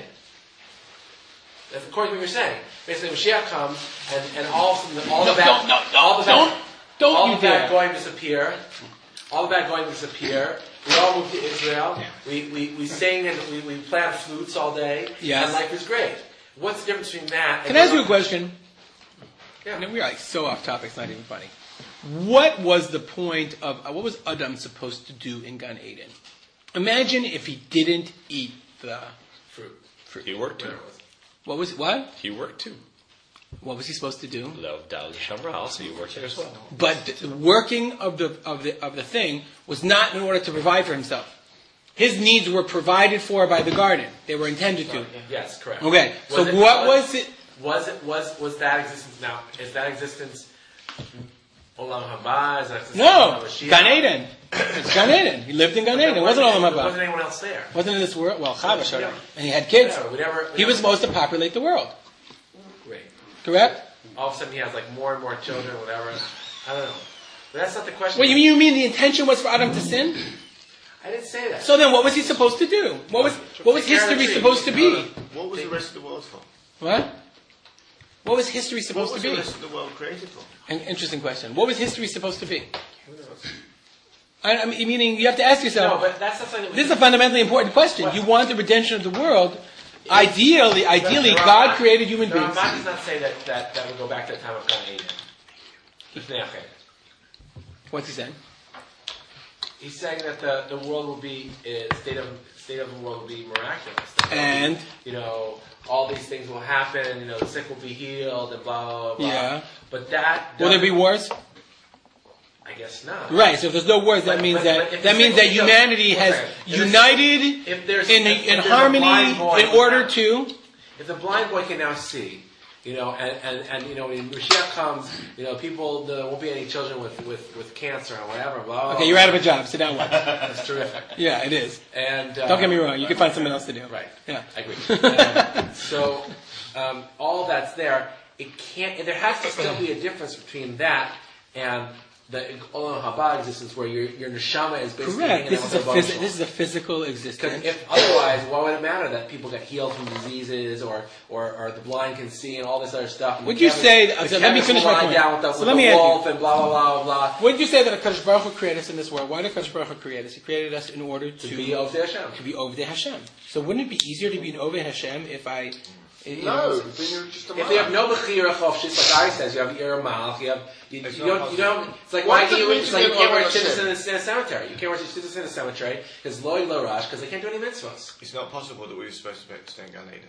Speaker 2: That's according to what you're saying. Basically, Mashiach comes and, and all of the, all
Speaker 1: No,
Speaker 2: the bad,
Speaker 1: don't, no,
Speaker 2: all the
Speaker 1: don't,
Speaker 2: bad,
Speaker 1: don't
Speaker 2: all
Speaker 1: you
Speaker 2: the bad
Speaker 1: dare.
Speaker 2: going disappear. All the bad going disappear. We all move to Israel. We, we, we sing and we, we play on flutes all day.
Speaker 1: Yes.
Speaker 2: And life is great. what's the difference between that? And
Speaker 1: Can I ask you a question?
Speaker 2: Yeah.
Speaker 1: No, we're like so off topic. It's not even funny. What was the point of uh, what was Adam supposed to do in Gan Eden? Imagine if he didn't eat the
Speaker 2: Fruit.
Speaker 1: fruit.
Speaker 3: He worked too.
Speaker 2: Whatever it was.
Speaker 1: What was what?
Speaker 3: He worked too.
Speaker 1: What was he supposed to do?
Speaker 3: Love Dal Shamral, so he worked there as well.
Speaker 1: But the working of the of the of the thing was not in order to provide for himself. His needs were provided for by the garden. They were intended to.
Speaker 2: Yes, correct.
Speaker 1: Okay. So
Speaker 2: Was it-
Speaker 1: what was it?
Speaker 2: Was it was was that existence now? Is that existence Olam Haba? Is that existence
Speaker 1: No,
Speaker 2: Olam Mashiach?
Speaker 1: Gan Eden. It's Gan Eden. He lived in Gan Eden. It wasn't Olam
Speaker 2: There wasn't
Speaker 1: Haba.
Speaker 2: anyone else there.
Speaker 1: Wasn't in this world. Well, Chava showed
Speaker 2: Yeah.
Speaker 1: up, and he had kids.
Speaker 2: Yeah, we never, we
Speaker 1: He was
Speaker 2: never-
Speaker 1: supposed to populate the world.
Speaker 2: Great.
Speaker 1: Correct?
Speaker 2: All of a sudden, he has like more and more children, whatever. I don't know. But that's not the question.
Speaker 1: Wait, you mean you mean the intention was for Adam to sin?
Speaker 2: I didn't say that.
Speaker 1: So then, what was he supposed to do? What was what was
Speaker 2: Take care of the
Speaker 1: history
Speaker 2: tree.
Speaker 1: supposed to be?
Speaker 4: What was the rest of the world for?
Speaker 1: What? What was history
Speaker 4: What
Speaker 1: supposed
Speaker 4: was
Speaker 1: to
Speaker 4: the
Speaker 1: be?
Speaker 4: rest of the world created for?
Speaker 1: An interesting question. What was history supposed to be?
Speaker 2: Who knows?
Speaker 1: I, I mean, meaning you have to ask
Speaker 2: No,
Speaker 1: yourself.
Speaker 2: but that's not something that we
Speaker 1: This is a fundamentally important question. You want the redemption of the world. Ideally, ideally,
Speaker 2: The Rambam-
Speaker 1: God created human
Speaker 2: the
Speaker 1: beings.
Speaker 2: Rambam does not say that, that that would go back to the time of Gan Eden.
Speaker 1: What's he saying?
Speaker 2: He's saying that the, the world will be uh, state of state of the world will be miraculous. That there will
Speaker 1: And?
Speaker 2: be, you know, all these things will happen. You know, the sick will be healed and blah blah blah. blah.
Speaker 1: Yeah.
Speaker 2: But that
Speaker 1: Will there be wars?
Speaker 2: I guess not.
Speaker 1: Right. So if there's no wars, that
Speaker 2: But-
Speaker 1: means
Speaker 2: but-
Speaker 1: that
Speaker 2: but if
Speaker 1: that
Speaker 2: the
Speaker 1: means
Speaker 2: sick
Speaker 1: that
Speaker 2: will-
Speaker 1: humanity
Speaker 2: one
Speaker 1: has
Speaker 2: second. If there's-
Speaker 1: united
Speaker 2: If there's
Speaker 1: in
Speaker 2: if,
Speaker 1: in
Speaker 2: if there's a
Speaker 1: harmony
Speaker 2: blind boy
Speaker 1: in order to.
Speaker 2: if the blind boy can now see, you know, and, and, and you know, when Mashiach comes, you know, people there won't be any children with, with, with cancer or whatever. Blah, blah,
Speaker 1: Okay, you're out of a job. Sit down. Watch.
Speaker 2: That's terrific.
Speaker 1: Yeah, it is.
Speaker 2: And uh,
Speaker 1: Don't get me wrong. You can find something else to do.
Speaker 2: Right.
Speaker 1: Yeah.
Speaker 2: I agree. Um, so um, all that's there. It can't. There has to still be a difference between that and the Olam Haba existence, where your your neshama is basically
Speaker 1: Correct.
Speaker 2: hanging
Speaker 1: This
Speaker 2: out
Speaker 1: is
Speaker 2: with
Speaker 1: a
Speaker 2: the
Speaker 1: phys-
Speaker 2: emotional.
Speaker 1: this is a physical
Speaker 2: Because
Speaker 1: existence.
Speaker 2: if otherwise, why would it matter that people get healed from diseases, or, or, or the blind can see, and all this other stuff? And
Speaker 1: Would
Speaker 2: the
Speaker 1: you
Speaker 2: chemists-
Speaker 1: say-
Speaker 2: the
Speaker 1: so let me
Speaker 2: chemists
Speaker 1: finish
Speaker 2: will
Speaker 1: my
Speaker 2: lie
Speaker 1: point.
Speaker 2: down with the,
Speaker 1: So
Speaker 2: with
Speaker 1: let
Speaker 2: the
Speaker 1: me ask
Speaker 2: wolf and blah blah blah blah.
Speaker 1: What did you say that Hakadosh Baruch Hu created us in this world? Why did Hakadosh Baruch Hu create us? He created us in order to,
Speaker 2: To be Ovdei Hashem.
Speaker 1: to be Ovdei Hashem. So wouldn't it be easier to be an Ovdei Hashem if I? You
Speaker 5: No,
Speaker 1: know,
Speaker 5: then you're just a
Speaker 2: If you have no bechira chofshis, like Ari says, you have your malach, you have you, you
Speaker 4: It's
Speaker 2: don't
Speaker 4: not
Speaker 2: you don't. It's like
Speaker 5: What
Speaker 2: why
Speaker 5: does
Speaker 2: do
Speaker 5: it
Speaker 2: you?
Speaker 5: mean
Speaker 2: It's
Speaker 5: to
Speaker 2: like
Speaker 5: be
Speaker 2: you can't wear
Speaker 5: an
Speaker 2: tzitzis
Speaker 5: Hashem?
Speaker 2: in, a- in a cemetery. You can't wear tzitzis in a cemetery because loy lo rash because they can't do any mitzvahs.
Speaker 4: It's not possible that we were supposed to stay in Gan Eden.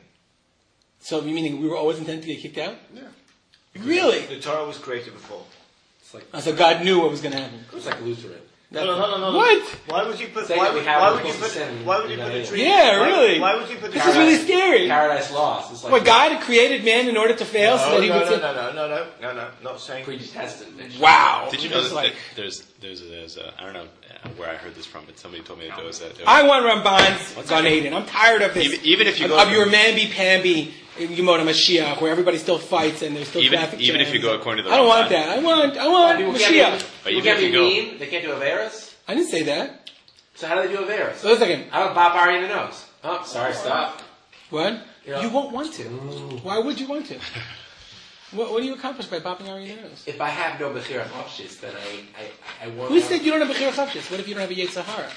Speaker 1: so meaning we were always intended to get kicked out?
Speaker 5: Yeah.
Speaker 1: Really?
Speaker 4: The Torah was created before.
Speaker 2: It's like
Speaker 1: Oh, so God knew what was going to happen.
Speaker 2: it's like Lutheran.
Speaker 4: No, no, no, no, no.
Speaker 1: What?
Speaker 4: Why would you put?
Speaker 2: Saying
Speaker 4: Why
Speaker 2: that we
Speaker 4: would,
Speaker 2: have
Speaker 4: why
Speaker 2: we're
Speaker 4: would you
Speaker 2: supposed
Speaker 4: put?
Speaker 2: to sin
Speaker 4: Why would you
Speaker 2: in
Speaker 4: put
Speaker 2: Gan
Speaker 4: a
Speaker 2: Eden.
Speaker 4: tree?
Speaker 1: Yeah,
Speaker 4: why,
Speaker 1: really.
Speaker 4: Why would you put?
Speaker 1: This
Speaker 4: the
Speaker 1: is really scary.
Speaker 2: Paradise Lost. It's like
Speaker 1: What, God created man in order to fail so
Speaker 4: No,
Speaker 1: that he
Speaker 4: no,
Speaker 1: would
Speaker 4: no,
Speaker 1: sin?
Speaker 4: no, no, no, no, no, no, not saying.
Speaker 2: predestined.
Speaker 1: Wow.
Speaker 3: Did you know
Speaker 1: It's
Speaker 3: that,
Speaker 1: like-
Speaker 3: that there's there's there's a I don't know uh, where I heard this from, but somebody told me that there was a. There was
Speaker 1: I want Ramban's Gan Eden. I'm tired of this.
Speaker 3: Even- even if you
Speaker 1: of,
Speaker 3: go-
Speaker 1: of your mamby-pamby Yemot HaMashiach, where everybody still fights and there's still
Speaker 3: Even-
Speaker 1: traffic
Speaker 3: even if
Speaker 1: jams.
Speaker 3: you go according to the
Speaker 1: I don't
Speaker 3: Ramban.
Speaker 1: want that. I want, I want
Speaker 2: People
Speaker 1: Mashiach.
Speaker 2: can't be,
Speaker 3: But
Speaker 2: people
Speaker 3: even
Speaker 2: can't
Speaker 3: if
Speaker 2: be
Speaker 3: you go-
Speaker 2: mean. They can't do Averis.
Speaker 1: I didn't say that.
Speaker 2: So how do they do Averis?
Speaker 1: So, wait a second.
Speaker 2: I don't pop Ari in the nose. Oh, sorry, stop.
Speaker 1: What?
Speaker 2: Yeah.
Speaker 1: You won't want to. Why would you want to? What, what do you accomplish by popping Ari in the nose?
Speaker 2: If I have no Bechira Chofshis, then I, I, I won't.
Speaker 1: Who
Speaker 2: have-
Speaker 1: said you don't have Bechira Chavshis? What if you don't have a Yetzer Hara?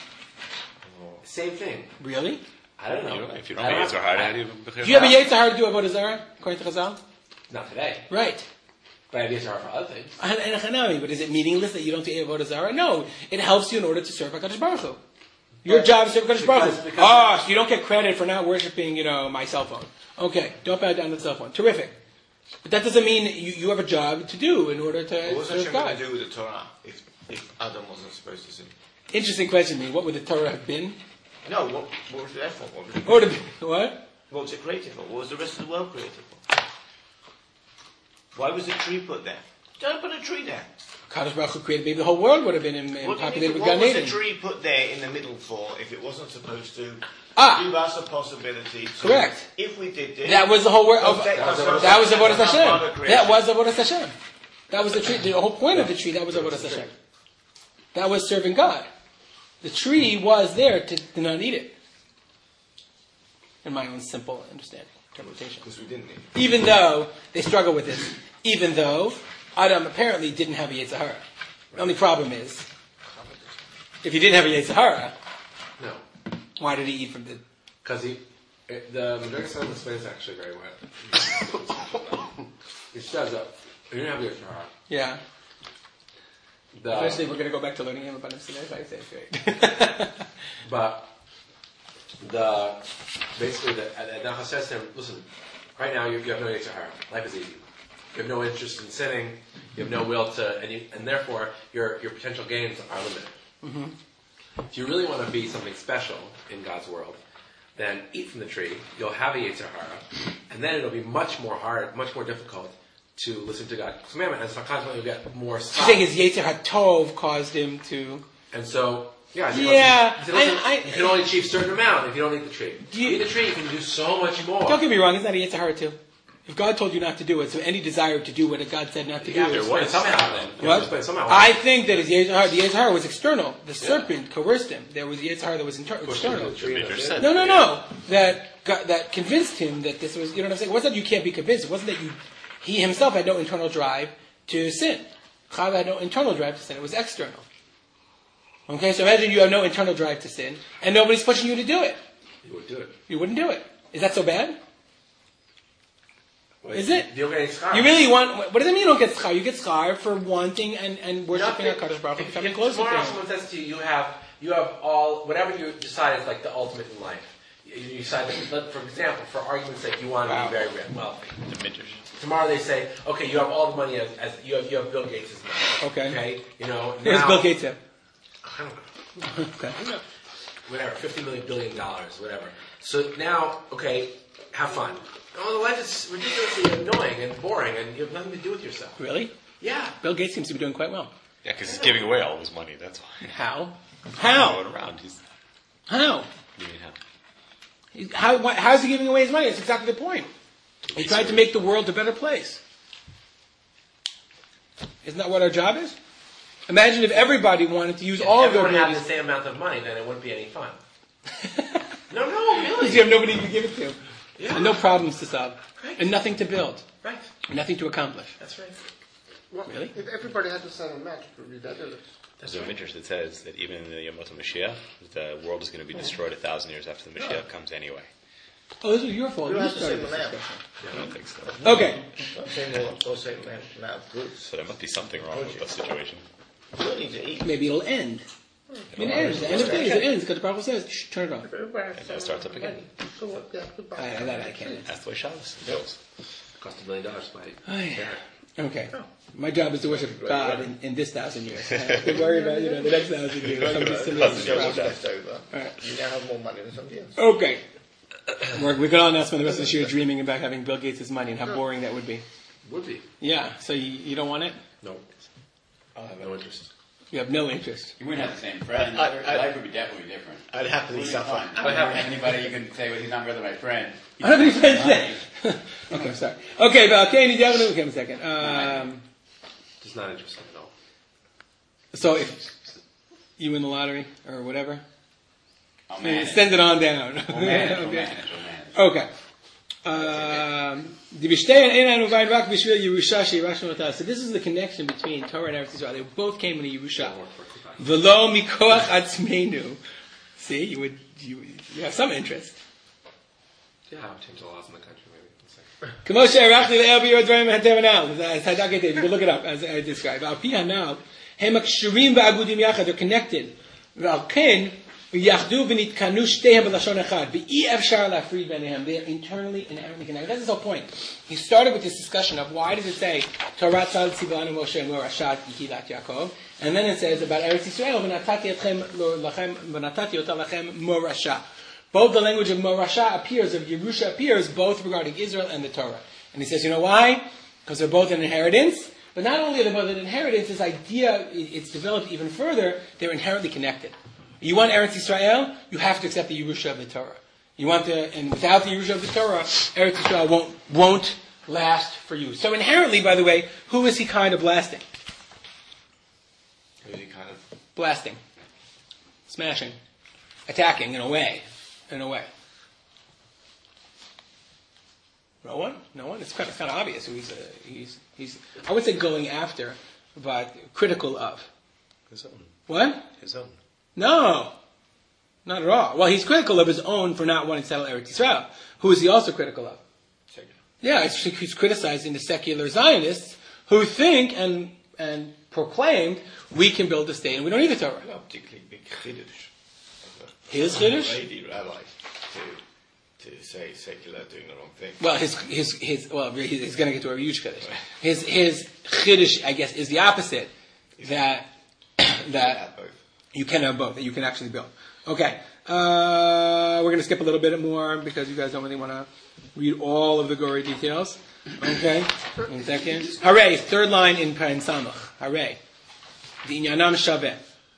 Speaker 2: Same thing.
Speaker 1: Really?
Speaker 2: I don't know.
Speaker 3: You know, if you don't
Speaker 2: I
Speaker 3: have Yetzer Hara, how
Speaker 2: I-
Speaker 3: do you have
Speaker 1: Do you have a Yetzer Hara to do Avodah Zarah, according to Chazal?
Speaker 2: Not today.
Speaker 1: Right.
Speaker 2: But I have Yetzer Hara for other things.
Speaker 1: And and a Hanami, but is it meaningless that you don't do Avodah Zarah? No. It helps you in order to serve HaKadosh Baruch Hu. Your
Speaker 2: But-
Speaker 1: job is to serve HaKadosh Baruch
Speaker 2: because-
Speaker 1: Hu.
Speaker 2: because-
Speaker 1: Oh, so you don't get credit for not worshiping, you know, my cell phone. Okay, don't bow down to the cell phone. Terrific. But that doesn't mean that you, you have a job to do in order to
Speaker 4: What was
Speaker 1: serve
Speaker 4: Hashem going
Speaker 1: God.
Speaker 4: to do with the Torah if, if Adam wasn't supposed to sin?
Speaker 1: Interesting question, me. What would the Torah have been?
Speaker 4: No, what, what was it there for? What was it,
Speaker 1: Or to be, what?
Speaker 4: what was it created for? What was the rest of the world created for? Why was the tree put there? Don't put a tree there.
Speaker 1: Kadosh Baruch Hu created, maybe the whole world would have been in, in
Speaker 4: What, do you
Speaker 1: populated
Speaker 4: think-
Speaker 1: with
Speaker 4: what
Speaker 1: Gan
Speaker 4: was the
Speaker 1: Eden.
Speaker 4: tree put there in the middle for if it wasn't supposed to
Speaker 1: Ah.
Speaker 4: give us a possibility to,
Speaker 1: Correct.
Speaker 4: if we did this,
Speaker 1: That was the whole word of,
Speaker 4: protect ourselves
Speaker 1: that was
Speaker 4: from
Speaker 1: Avodas
Speaker 4: our
Speaker 1: Hashem.
Speaker 4: Father creation?
Speaker 1: That was Avodas Hashem. That was the tree, the whole point of the tree, that was Avodas Hashem. That was serving God. The tree was there to, to not eat it. In my own simple understanding, interpretation.
Speaker 4: Because we didn't need it.
Speaker 1: Even though, they struggle with this, even though Adam apparently didn't have a Yetzer Hara. The only problem is, if he didn't have a Yetzer Hara,
Speaker 2: No.
Speaker 1: why did he eat from the...
Speaker 2: Because he, It, the Madrigal Son explains actually very well. It says that you don't have your Torah.
Speaker 1: Yeah.
Speaker 2: The,
Speaker 1: Eventually, we're going to go back to learning him about himself. I say great.
Speaker 2: But the basically the and Nachal says to him, listen, right now you, you have no Yetzer Hara. Life is easy. You have no interest in sinning. You have no will to, and you, and therefore your your potential gains are limited.
Speaker 1: Mm-hmm.
Speaker 2: If you really want to be something special in God's world, then eat from the tree. You'll have a Yetzer Hara, and then it'll be much more hard, much more difficult to listen to God's commandment, and so consequently you'll get more
Speaker 1: You're
Speaker 2: stuff.
Speaker 1: saying his Yetzer HaTov caused him to...
Speaker 2: And so, yeah, he
Speaker 1: Yeah,
Speaker 2: he said, listen,
Speaker 1: I- I-
Speaker 2: you can only achieve a certain amount if you don't eat the tree.
Speaker 1: Do you-
Speaker 2: eat the tree, you can do so much more.
Speaker 1: Don't get me wrong, it's not a Yetzer Hara too. If God told you not to do it, so any desire to do what God said not to
Speaker 2: You have
Speaker 1: do
Speaker 2: to
Speaker 1: is...
Speaker 2: explain it somehow then. You have to
Speaker 1: What?
Speaker 2: explain it somehow.
Speaker 1: I think that his Yetzer Hara, the Yetzer Hara was external. The serpent coerced him. There was the Yetzer Hara that was inter-
Speaker 2: Pushed him to
Speaker 1: external.
Speaker 2: the tree and
Speaker 3: Major
Speaker 2: that's
Speaker 3: sin.
Speaker 2: it.
Speaker 1: No, no, no. That got, that convinced him that this was, you know what I'm saying? It wasn't that you can't be convinced. It wasn't that you, he himself had no internal drive to sin. Chava had no internal drive to sin. It was external. Okay, so imagine you have no internal drive to sin, and nobody's pushing you to do it.
Speaker 2: You would do it.
Speaker 1: You wouldn't do it. Is that so bad?
Speaker 2: Wait,
Speaker 1: Is it?
Speaker 2: You don't get any schar.
Speaker 1: You really want, what does it mean you don't get schar? You get schar for wanting and, and worshipping
Speaker 2: Nothing-
Speaker 1: HaKadosh Baruch Hu,
Speaker 2: if,
Speaker 1: becoming
Speaker 2: if
Speaker 1: closer to
Speaker 2: tomorrow
Speaker 1: him.
Speaker 2: someone says to you, you have, you have all, whatever you decide is like the ultimate in life. You, you decide that, let- for example, for argument's sake, you want to
Speaker 1: Wow.
Speaker 2: be very rich, wealthy.
Speaker 3: The Midrash.
Speaker 2: Tomorrow they say, okay, you have all the money as, as you have, you have Bill Gates' money.
Speaker 1: Okay.
Speaker 2: Okay. You know,
Speaker 1: Here's
Speaker 2: now,
Speaker 1: Bill Gates here.
Speaker 2: I don't know.
Speaker 1: Okay.
Speaker 2: Whatever, fifty million billion dollars, whatever. So now, okay, have fun. Oh, the life is ridiculously annoying and boring, and you have nothing to do with yourself.
Speaker 1: Really?
Speaker 2: Yeah.
Speaker 1: Bill Gates seems to be doing quite well.
Speaker 3: Yeah, because he's giving away all his money. That's why.
Speaker 1: How?
Speaker 3: Going
Speaker 1: How?
Speaker 3: around. He's.
Speaker 1: How?
Speaker 3: You mean how?
Speaker 1: He- How, why, how's he giving away his money? That's exactly the point. He tried to make the world a better place. Isn't that what our job is? Imagine if everybody wanted to use
Speaker 2: If
Speaker 1: all of their
Speaker 2: everyone had the
Speaker 1: abilities.
Speaker 2: same amount of money, then it wouldn't be any fun. No, no,
Speaker 1: Because
Speaker 2: really.
Speaker 1: you have nobody to give it to.
Speaker 2: Yeah.
Speaker 1: And no problems to solve.
Speaker 2: Right.
Speaker 1: And nothing to build.
Speaker 2: Right.
Speaker 1: Nothing to accomplish.
Speaker 2: That's right.
Speaker 5: Well,
Speaker 1: Really?
Speaker 5: If everybody had the same amount, it would be better.
Speaker 3: There's a Midrash that says that even in the Yom Mashiach, the world is going to be destroyed a thousand years after the Mashiach comes anyway.
Speaker 1: Oh, this was your fault.
Speaker 4: You
Speaker 1: You
Speaker 4: have the
Speaker 1: started
Speaker 4: same
Speaker 1: this
Speaker 4: amount.
Speaker 1: discussion.
Speaker 3: I don't think so.
Speaker 1: Okay.
Speaker 4: Same amount, or same amount of goods.
Speaker 3: So there must be something wrong with the situation.
Speaker 4: You don't need to eat.
Speaker 1: Maybe it'll end. I mean, it ends. The end of things, it ends. Because the Bible says, shh, turn it off.
Speaker 5: Everybody
Speaker 3: And then it starts up again.
Speaker 5: So what? Yeah, goodbye.
Speaker 1: I, I, that I can't.
Speaker 3: That's the way Shabbos goes.
Speaker 2: Cost a million dollars to buy
Speaker 1: Aye.
Speaker 2: it.
Speaker 1: Okay. My job is to worship God in, in this thousand years. I have to worry about, you know, the next thousand years. Somebody send me
Speaker 3: Thousand
Speaker 1: a
Speaker 3: years.
Speaker 1: problem.
Speaker 4: Left over.
Speaker 1: Alright.
Speaker 4: You now have more money than somebody else.
Speaker 1: Okay. We're, we could all now spend the rest of this year dreaming about having Bill Gates' money and how boring that would be.
Speaker 2: Would be.
Speaker 1: Yeah, so you, you don't want it?
Speaker 2: No. I have no interest.
Speaker 1: You have no interest.
Speaker 6: You wouldn't have the same friends.
Speaker 4: I- I-
Speaker 6: Life would be definitely different.
Speaker 4: I'd happily
Speaker 6: Wouldn't be
Speaker 4: suffer.
Speaker 6: fun. I don't have anybody you can say, well, he's not really my friend. He's
Speaker 1: I don't have any friends
Speaker 6: money.
Speaker 1: there. Okay, I'm sorry. Okay, but okay, you have okay, a second. Um,
Speaker 2: Just not interested at all.
Speaker 1: so if you win the lottery or whatever,
Speaker 6: I'll manage.
Speaker 1: send it on down.
Speaker 6: We'll manage. We'll
Speaker 1: Okay.
Speaker 6: manage. We'll manage.
Speaker 1: Okay. Um, the B'shtein Einan Uvayin Rak B'shvil Yerusha She'yirash Shemotah. So this is the connection between Torah and Eretz Yisrael. They both came in a Yerusha. V'lo mikoach atzmeinu. See, you would you, you have some interest.
Speaker 2: Yeah, I would change the laws in the country maybe.
Speaker 1: Kamo she'arachti le'el b'yor dvarim hatev anal. As Hadak Etev, you can look it up as I described. Al pi hanal, hem akshurim v'agudim yachad. They're connected. V'al ken v'yachdu v'nitkanu shteihem b'lashon echad. V'i efshar la'afrid b'neihem. They are internally and inherently connected. That's the whole point. He started with this discussion of why does it say Torah tzad tzivanu Moshe morashat yihilat Yaakov, and then it says about Eretz Yisrael v'natati etchem lachem v'natati ota lachem morasha. Both the language of morasha appears, of Yerusha appears, both regarding Israel and the Torah. And he says, you know why? Because they're both an inheritance. But not only are they both an inheritance, this idea, it's developed even further, they're inherently connected. You want Eretz Yisrael, you have to accept the Yerusha of the Torah. You want the, and without the Yerusha of the Torah, Eretz Yisrael won't, won't last for you. So inherently, by the way, who is he kind of blasting?
Speaker 2: Maybe kind of.
Speaker 1: Blasting. Smashing. Attacking, in a way. In a way. No one? No one? It's kind of, it's kind of obvious who he's, uh, he's, he's, I would say going after, but critical of.
Speaker 3: His own.
Speaker 1: What?
Speaker 3: His own.
Speaker 1: No. Not at all. Well, he's critical of his own for not wanting to settle Eretz Yisrael. Who is he also critical of? Yeah, it's, he's criticizing the secular Zionists who think and and proclaimed we can build a state and we don't need the Torah.
Speaker 4: No, particularly big Chiddush.
Speaker 1: His Chiddush?
Speaker 4: Lady rabbis to, to say secular doing the wrong thing.
Speaker 1: Well, his his his well, he's going to get to a huge Chiddush. His his Chiddush, I guess, is the opposite. That that you can have both. That you can actually build. Okay, uh, we're going to skip a little bit more because you guys don't really want to read all of the gory details. Okay, one second. Hooray! Third line in Paran Samach. Hooray! The Inyanam Shaveh.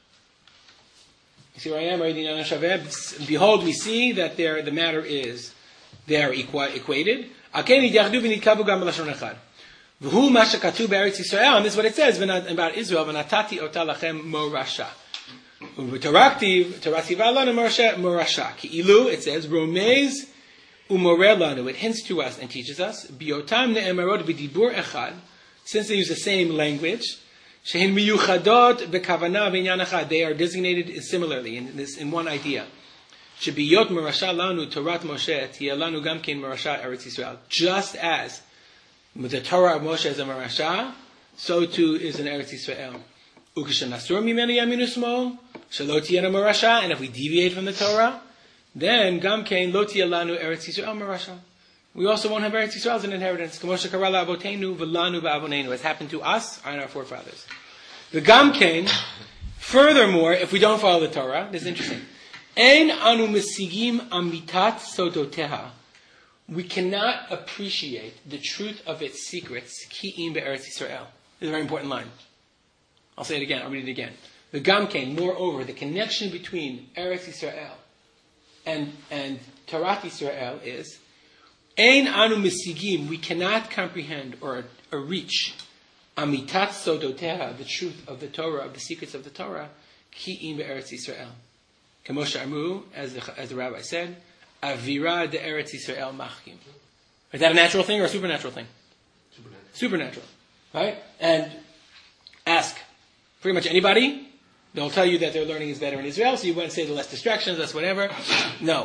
Speaker 1: You see where I am? Right? The Inyanam Shaveh. Behold, we see that there the matter is they are equa- equated. Akeni yachdu v'nitkavu gam b'lashon echad. V'hu ma shekatuv be'eretz Yisrael. And this is what it says about Israel. V'natati ota lachem morasha. V'taraktiv tarati v'alanu morasha. Ki ilu, it says, romez umorelanu. It hints to us and teaches us. Biotam ne'emerod b'dibur echad. Since they use the same language. Shehin miyuchadot b'kavana v'inyan echad. They are designated similarly in this in one idea. Shebiyot morasha lanu Torat Moshe tiyalanu gam kein morasha Eretz Yisrael. Just as the Torah of Moshe is a morasha, so too is an Eretz Yisrael. Ukishanasur mimenu yaminu smol shelo tiyana morasha. And if we deviate from the Torah, then gam kein lo tiyalanu Eretz Yisrael morasha. We also won't have Eretz Yisrael as an inheritance. K'moshe karala avotenu v'lanu v'avonenu, as happened to us and our forefathers. The gam kein. Furthermore, if we don't follow the Torah, this is interesting. Ein anu mesigim amitat sodoteha. We cannot appreciate the truth of its secrets. Ki'im be'eretz Yisrael. This is a very important line. I'll say it again. I'll read it again. The gamkein, moreover, the connection between Eretz Yisrael and and Torat Yisrael is Ein anu mesigim. We cannot comprehend or, or reach amitat sodoteha, the truth of the Torah, of the secrets of the Torah. Ki'im be'eretz Yisrael. Kamosha Amu, as the, as the rabbi said, Avira de Eretz Yisrael machkim. Is that a natural thing or a supernatural thing? Supernatural. Supernatural. Right? And ask pretty much anybody. They'll tell you that their learning is better in Israel, so you want to say the less distractions, less whatever. No.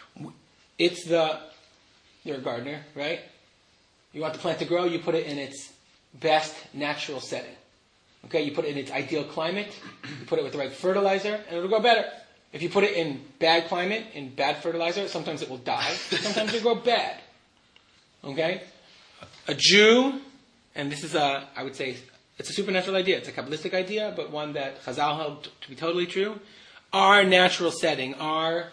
Speaker 1: It's the, you're a gardener, right? You want the plant to grow, you put it in its best natural setting. Okay? You put it in its ideal climate, you put it with the right fertilizer, and it'll grow better. If you put it in bad climate, in bad fertilizer, sometimes it will die. Sometimes it'll grow bad. Okay? A Jew, and this is a, I would say, it's a supernatural idea. It's a Kabbalistic idea, but one that Chazal held to be totally true. Our natural setting, our,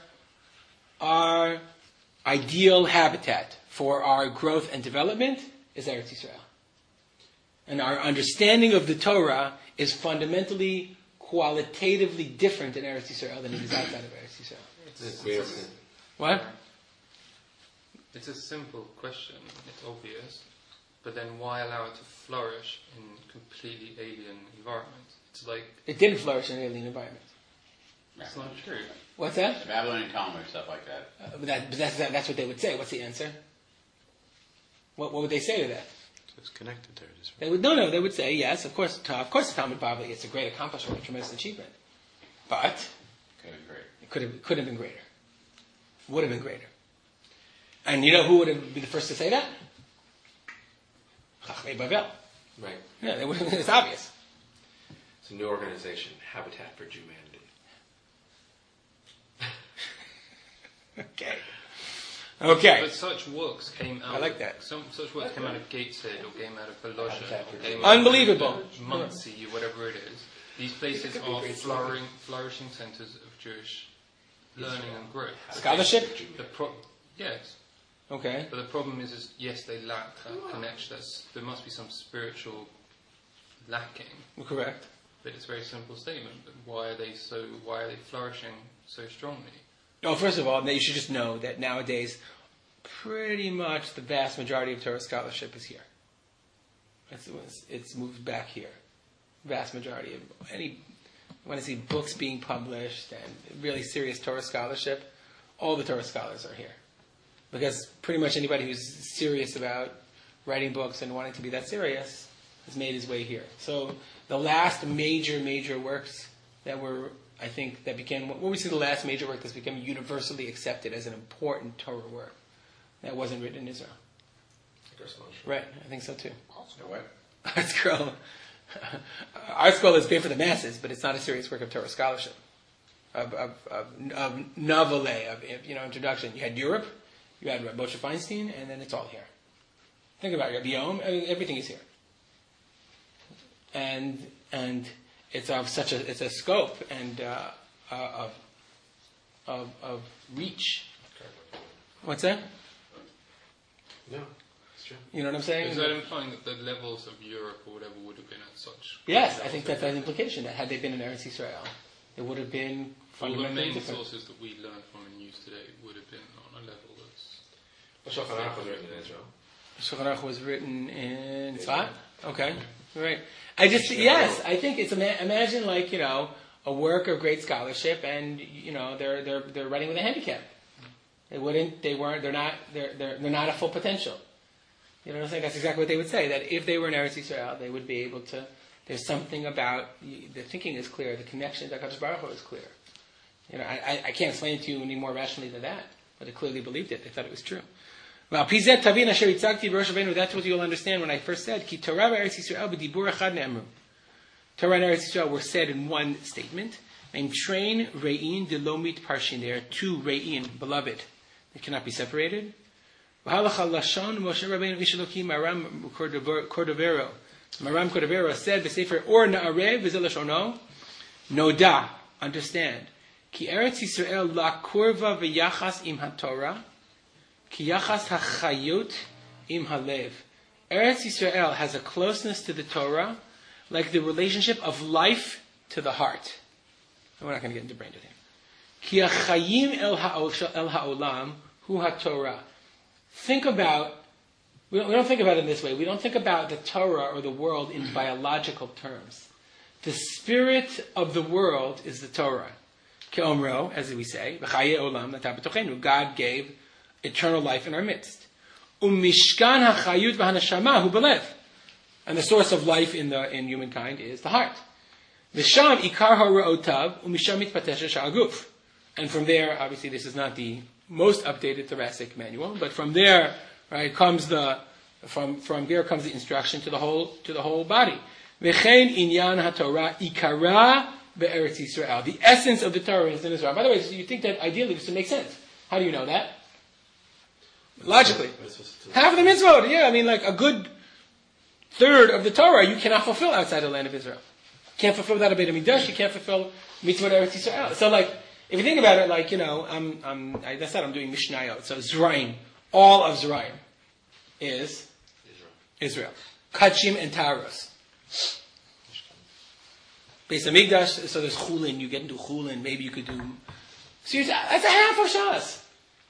Speaker 1: our ideal habitat for our growth and development is Eretz Yisrael. And our understanding of the Torah is fundamentally qualitatively different in Eretz Yisrael than it is outside of Eretz Yisrael.
Speaker 2: It's it's
Speaker 1: What?
Speaker 7: It's a simple question. It's obvious. But then why allow it to flourish in completely alien environments? It's like...
Speaker 1: It didn't flourish in an alien environment.
Speaker 7: It's not true.
Speaker 1: What's that?
Speaker 6: The Babylonian Talmud, stuff like that.
Speaker 1: Uh, but that, but that's, that, that's what they would say. What's the answer? What, what would they say to that?
Speaker 3: It's connected to it.
Speaker 1: They would no, no. They would say yes. Of course, of course, the Talmud Bavli. It's a great accomplishment, a tremendous achievement. But
Speaker 6: Could have been great.
Speaker 1: it could have could have been greater. Would have been greater. And you know who would have been the first to say that? Chachmei Bavel.
Speaker 2: right.
Speaker 1: Yeah, they would have, it's obvious.
Speaker 2: It's a new organization, Habitat for Humanity.
Speaker 1: Okay. Okay.
Speaker 7: But such works came out...
Speaker 1: I like that.
Speaker 7: Some, such works came out of Gateshead or came out of Belosha or came
Speaker 1: Unbelievable.
Speaker 7: out of Muncie, whatever it is. These places are flourishing, flourishing centres of Jewish learning and growth.
Speaker 1: Scholarship?
Speaker 7: The pro- yes.
Speaker 1: Okay.
Speaker 7: But the problem is, is, yes, they lack that connection. That's, there must be some spiritual lacking.
Speaker 1: Correct.
Speaker 7: But it's a very simple statement. But why are they so? Why are they flourishing so strongly?
Speaker 1: No, first of all, you should just know that nowadays, pretty much the vast majority of Torah scholarship is here. It's, it's moved back here. Vast majority of any, when I see books being published and really serious Torah scholarship, all the Torah scholars are here. Because pretty much anybody who's serious about writing books and wanting to be that serious has made his way here. So the last major, major works that were I think that became what we see the last major work that's become universally accepted as an important Torah work that wasn't written in Israel. Right, I think so too.
Speaker 2: So what?
Speaker 1: Art Scroll. Art Scroll is great for the masses, but it's not a serious work of Torah scholarship, of of of, of novelle, of you know introduction. You had Europe, you had Moshe Feinstein, and then it's all here. Think about it. Yom, everything is here, and and it's of such a it's a scope and uh, uh, of of of reach. What's that?
Speaker 2: No, it's true.
Speaker 1: You know what I'm saying?
Speaker 7: Is that implying that the levels of Europe or whatever would have been at such?
Speaker 1: Yes, I think that's an implication that had they been in Eretz Yisrael, it would have been
Speaker 7: All the
Speaker 1: fundamentally
Speaker 7: main
Speaker 1: different.
Speaker 7: sources that we learn from and use today would have been on a level that's...
Speaker 2: Well, Shulchan Aruch was written in Israel.
Speaker 1: Shulchan Aruch was written in Tzfat? Okay, right. I just, yes, I think it's, ima- imagine like, you know, a work of great scholarship and, you know, they're, they're, they're writing with a handicap. They wouldn't, they weren't, they're not, they're, they're, they're not at full potential. You know what I'm saying? That's exactly what they would say, that if they were in Eretz Yisrael, they would be able to, there's something about, the thinking is clear, the connection to HaKadosh Baruch Hu is clear. You know, I, I, I can't explain it to you any more rationally than that, but they clearly believed it, they thought it was true. Well, Pizet Tavin Asher Yitzagti Rosh Rabbeinu, that's what you'll understand when I first said, Ki Torah Eretz Yisrael b'dibur echad ne'emru. Torah and Eretz Yisrael were said in one statement, named Train Re'in Delomit Parshin, they are two Re'in, beloved. They cannot be separated. V'halacha lashon Moshe Rabbeinu ish Elokim Maram Cordovero. Maram Cordovero said, "V'sefer Or Na'areh v'zeh lashono." Noda, understand. Ki Eretz Yisrael la kurva v'yachas im haTorah, ki yachas hachayut im halev. Eretz Yisrael has a closeness to the Torah, like the relationship of life to the heart. And we're not going to get into brain today. Ki achayim el ha'olam hu haTorah. Think about, we don't, we don't think about it in this way. We don't think about the Torah or the world in biological terms. The spirit of the world is the Torah. Ke'omro, as we say, v'chaye olam natah b'tochenu. God gave eternal life in our midst. Umishkan hachayut v'hanashama hu belev. And the source of life in the in humankind is the heart. V'sham ikar ha'ra'otav umisham mitpatesh sha'aguf. And from there, obviously this is not the most updated thoracic manual, but from there, right, comes the from from there comes the instruction to the whole to the whole body. V'chein inyan haTorah ikara be'eretz Yisrael. The essence of the Torah is in Israel. By the way, so you think that ideally this would make sense. How do you know that? Logically. Half of the mitzvot, yeah, I mean like a good third of the Torah you cannot fulfill outside the land of Israel. You can't fulfill that of Beit HaMikdash, you can't fulfill mitzvot Eretz Yisrael. So like, if you think about it, like, you know, I'm, I'm, I, that's not, I'm doing Mishnayot. So Zeraim, all of Zeraim is Israel. Israel. Kachim and Taros. Beis HaMikdash, so there's Chulin, you get into Chulin, maybe you could do, so you, that's a half of Shas.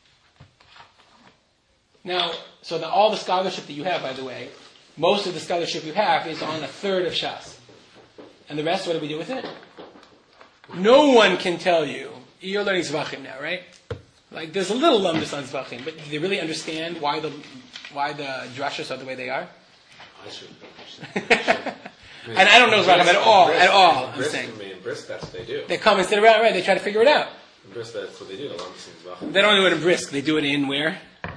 Speaker 1: Now, so the, all the scholarship that you have, by the way, most of the scholarship you have is on a third of Shas. And the rest, what do we do with it? No one can tell you. You're learning Zvachim now, right? Like, there's a little lumdus on Zvachim, but do they really understand why the why the drashas are the way they are?
Speaker 2: I should.
Speaker 1: And I don't know Zvachim at all, at all, I'm
Speaker 2: Brisk,
Speaker 1: saying.
Speaker 2: in Brisk, that's what they do.
Speaker 1: They come and sit around, right? They try to figure it out.
Speaker 2: In Brisk, that's what they do. The lumdus in Zvachim.
Speaker 1: They don't do it in Brisk. They do it in where?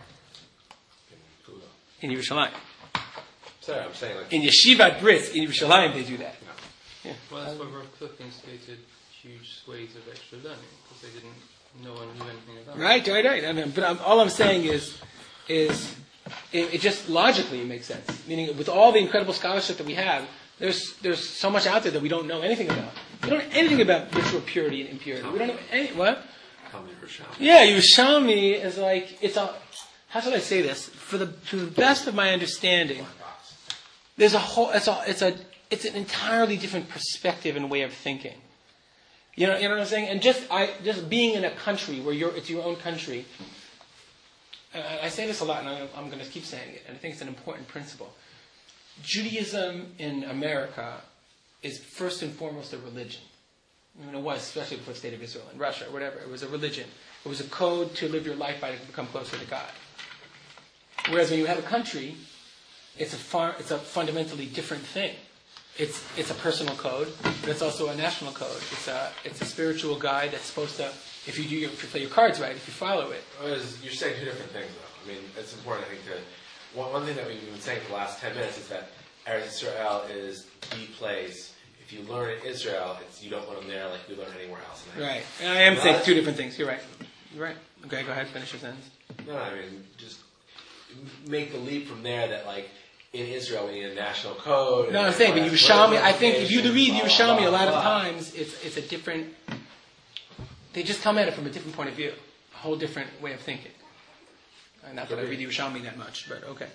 Speaker 1: In Yerushalayim.
Speaker 2: Sorry, I'm saying like...
Speaker 1: In Yeshivat Brisk, in Yerushalayim, they do that. Yeah.
Speaker 7: Well, that's why Rav Kook instigated huge swathes of extra learning, because they didn't, no one knew anything about it.
Speaker 1: Right, right, right. I mean, but I'm, all I'm saying is, is it, it just logically it makes sense. Meaning, with all the incredible scholarship that we have, there's there's so much out there that we don't know anything about. We don't know anything about ritual purity and impurity. We don't know any what? Yeah, Yerushalmi is like it's a. How should I say this? For the to the best of my understanding, there's a whole. It's a. It's a. It's an entirely different perspective and way of thinking. You know, you know what I'm saying? And just I just being in a country where you're it's your own country. And I say this a lot, and I'm, I'm going to keep saying it. And I think it's an important principle. Judaism in America is first and foremost a religion. I mean, it was, especially before the state of Israel, in Russia, or whatever. It was a religion. It was a code to live your life by to become closer to God. Whereas when you have a country, it's a far, it's a fundamentally different thing. it's it's a personal code, but it's also a national code. It's a it's a spiritual guide that's supposed to, if you do your, if you play your cards right, if you follow it.
Speaker 2: Well, it's- you're saying two different things, though. I mean, it's important, I think, to one, one thing that we've been saying for the last ten minutes is that Eretz Israel is the place. If you learn in Israel, it's you don't learn there like you learn anywhere else. And I-
Speaker 1: Right. And I am
Speaker 2: Well,
Speaker 1: saying
Speaker 2: that's-
Speaker 1: two different things. You're right. You're right. Okay, go ahead. Finish your sentence.
Speaker 2: No, I mean, just make the leap from there that, like, in Israel, we need a national code.
Speaker 1: No,
Speaker 2: and
Speaker 1: I'm saying, but
Speaker 2: that's
Speaker 1: Yerushalmi, I think if you
Speaker 2: clarification,
Speaker 1: read
Speaker 2: blah,
Speaker 1: Yerushalmi,
Speaker 2: blah,
Speaker 1: a lot of
Speaker 2: blah.
Speaker 1: times it's it's a different. They just come at it from a different point of view, a whole different way of thinking. Uh, Not that I read Yerushalmi that much, but okay.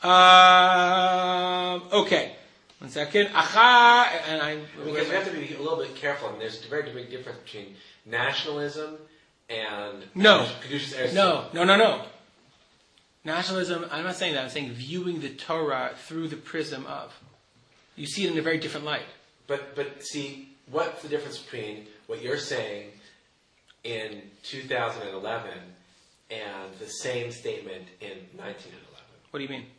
Speaker 1: Um, okay, one second. Acha, and I.
Speaker 2: Because we have to be a little bit careful. I mean, there's a very big difference between nationalism and
Speaker 1: No.
Speaker 2: Kedushas Eretz
Speaker 1: No, no, no, no. Nationalism, I'm not saying that. I'm saying viewing the Torah through the prism of. You see it in a very different light.
Speaker 2: But but see, what's the difference between what you're saying in two thousand eleven and the same statement in nineteen eleven?
Speaker 1: What do you mean?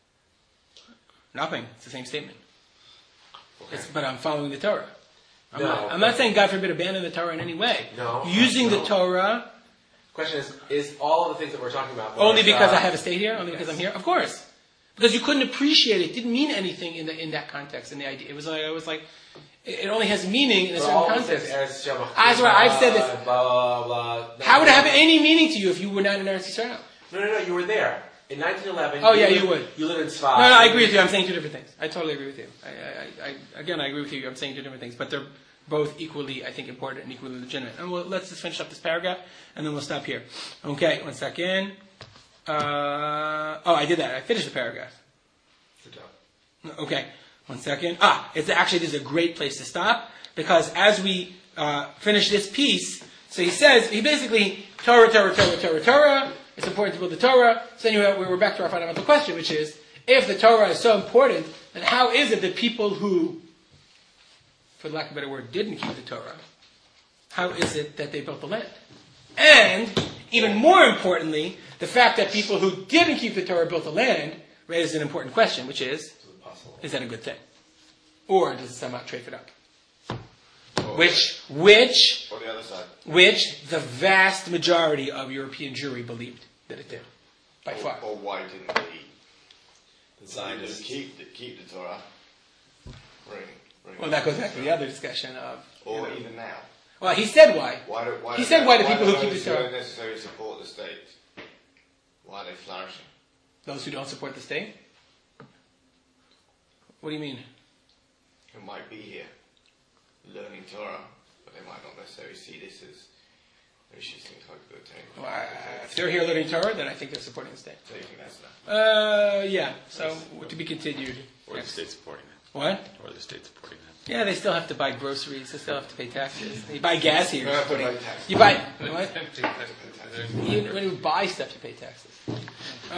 Speaker 1: Nothing. It's the same statement.
Speaker 2: Okay.
Speaker 1: It's, but I'm following the Torah. I'm,
Speaker 2: No,
Speaker 1: not, I'm
Speaker 2: but-
Speaker 1: not saying, God forbid, abandon the Torah in any way.
Speaker 2: No,
Speaker 1: Using
Speaker 2: no.
Speaker 1: the Torah
Speaker 2: Question is, is all of the things that we're talking about
Speaker 1: only because
Speaker 2: uh,
Speaker 1: I have a state here, only because I'm here? Of course. Because you couldn't appreciate it. It didn't mean anything in the in that context, in the idea. It was like, it was like, it it only has meaning in a
Speaker 2: for
Speaker 1: certain
Speaker 2: all the
Speaker 1: context.
Speaker 2: things, Eretz Yisrael,
Speaker 1: That's right, I've said this.
Speaker 2: Blah, blah, blah, blah.
Speaker 1: How would it have any meaning to you if you were not in Eretz Yisrael?
Speaker 2: No, no, no, you were there. In nineteen eleven,
Speaker 1: Oh, yeah,
Speaker 2: lived-
Speaker 1: you would.
Speaker 2: You live in Sfat.
Speaker 1: No, no, I agree with you. I'm saying two different things. I totally agree with you. I, I, I, again, I agree with you. I'm saying two different things, but they're both equally, I think, important and equally legitimate. And we'll, let's just finish up this paragraph, and then we'll stop here. Okay, one second. Uh, oh, I did that. I finished the paragraph.
Speaker 2: Good job.
Speaker 1: Okay, one second. Ah, it's actually this is a great place to stop because as we uh, finish this piece, so he says he basically Torah, Torah, Torah, Torah, Torah. It's important to build the Torah. So anyway, we're back to our fundamental question, which is: if the Torah is so important, then how is it that people who, for lack of a better word, didn't keep the Torah, how is it that they built the land? And even more importantly, the fact that people who didn't keep the Torah built the land raises an important question, which is: is that a good thing, or does it somehow trafe it up?
Speaker 4: Or,
Speaker 1: Which, which,
Speaker 4: or the other side.
Speaker 1: which the vast majority of European Jewry believed that it did, by far.
Speaker 4: Or, or why didn't they
Speaker 2: The
Speaker 4: decide to
Speaker 2: Zionists.
Speaker 4: keep the, keep the Torah? Bring, bring
Speaker 1: Well, that goes back to the other discussion of. you
Speaker 4: Or
Speaker 1: know-
Speaker 4: even now.
Speaker 1: Well, he said why.
Speaker 4: Why do, why
Speaker 1: He
Speaker 4: do
Speaker 1: said
Speaker 4: they-
Speaker 1: why the people
Speaker 4: do
Speaker 1: who keep
Speaker 4: those
Speaker 1: the Torah-
Speaker 4: don't necessarily support the state? Why are they flourishing?
Speaker 1: Those who don't support the state. What do you mean?
Speaker 4: Who might be here learning Torah, but they might not necessarily see this as Rishi seems like a good thing.
Speaker 1: Well, if they're here learning Torah, then I think they're supporting the state.
Speaker 4: So you think that's that?
Speaker 1: Uh, yeah. So to be continued.
Speaker 3: Or the
Speaker 1: Next.
Speaker 3: state supporting it.
Speaker 1: What?
Speaker 3: Or the state supporting that.
Speaker 1: Yeah, they still have to buy groceries. They still have to pay taxes. You buy gas here.
Speaker 4: You
Speaker 1: you're
Speaker 4: have to
Speaker 1: supporting-
Speaker 4: pay taxes.
Speaker 1: You buy what?
Speaker 7: Empty taxes.
Speaker 1: You, when you buy stuff, you pay taxes.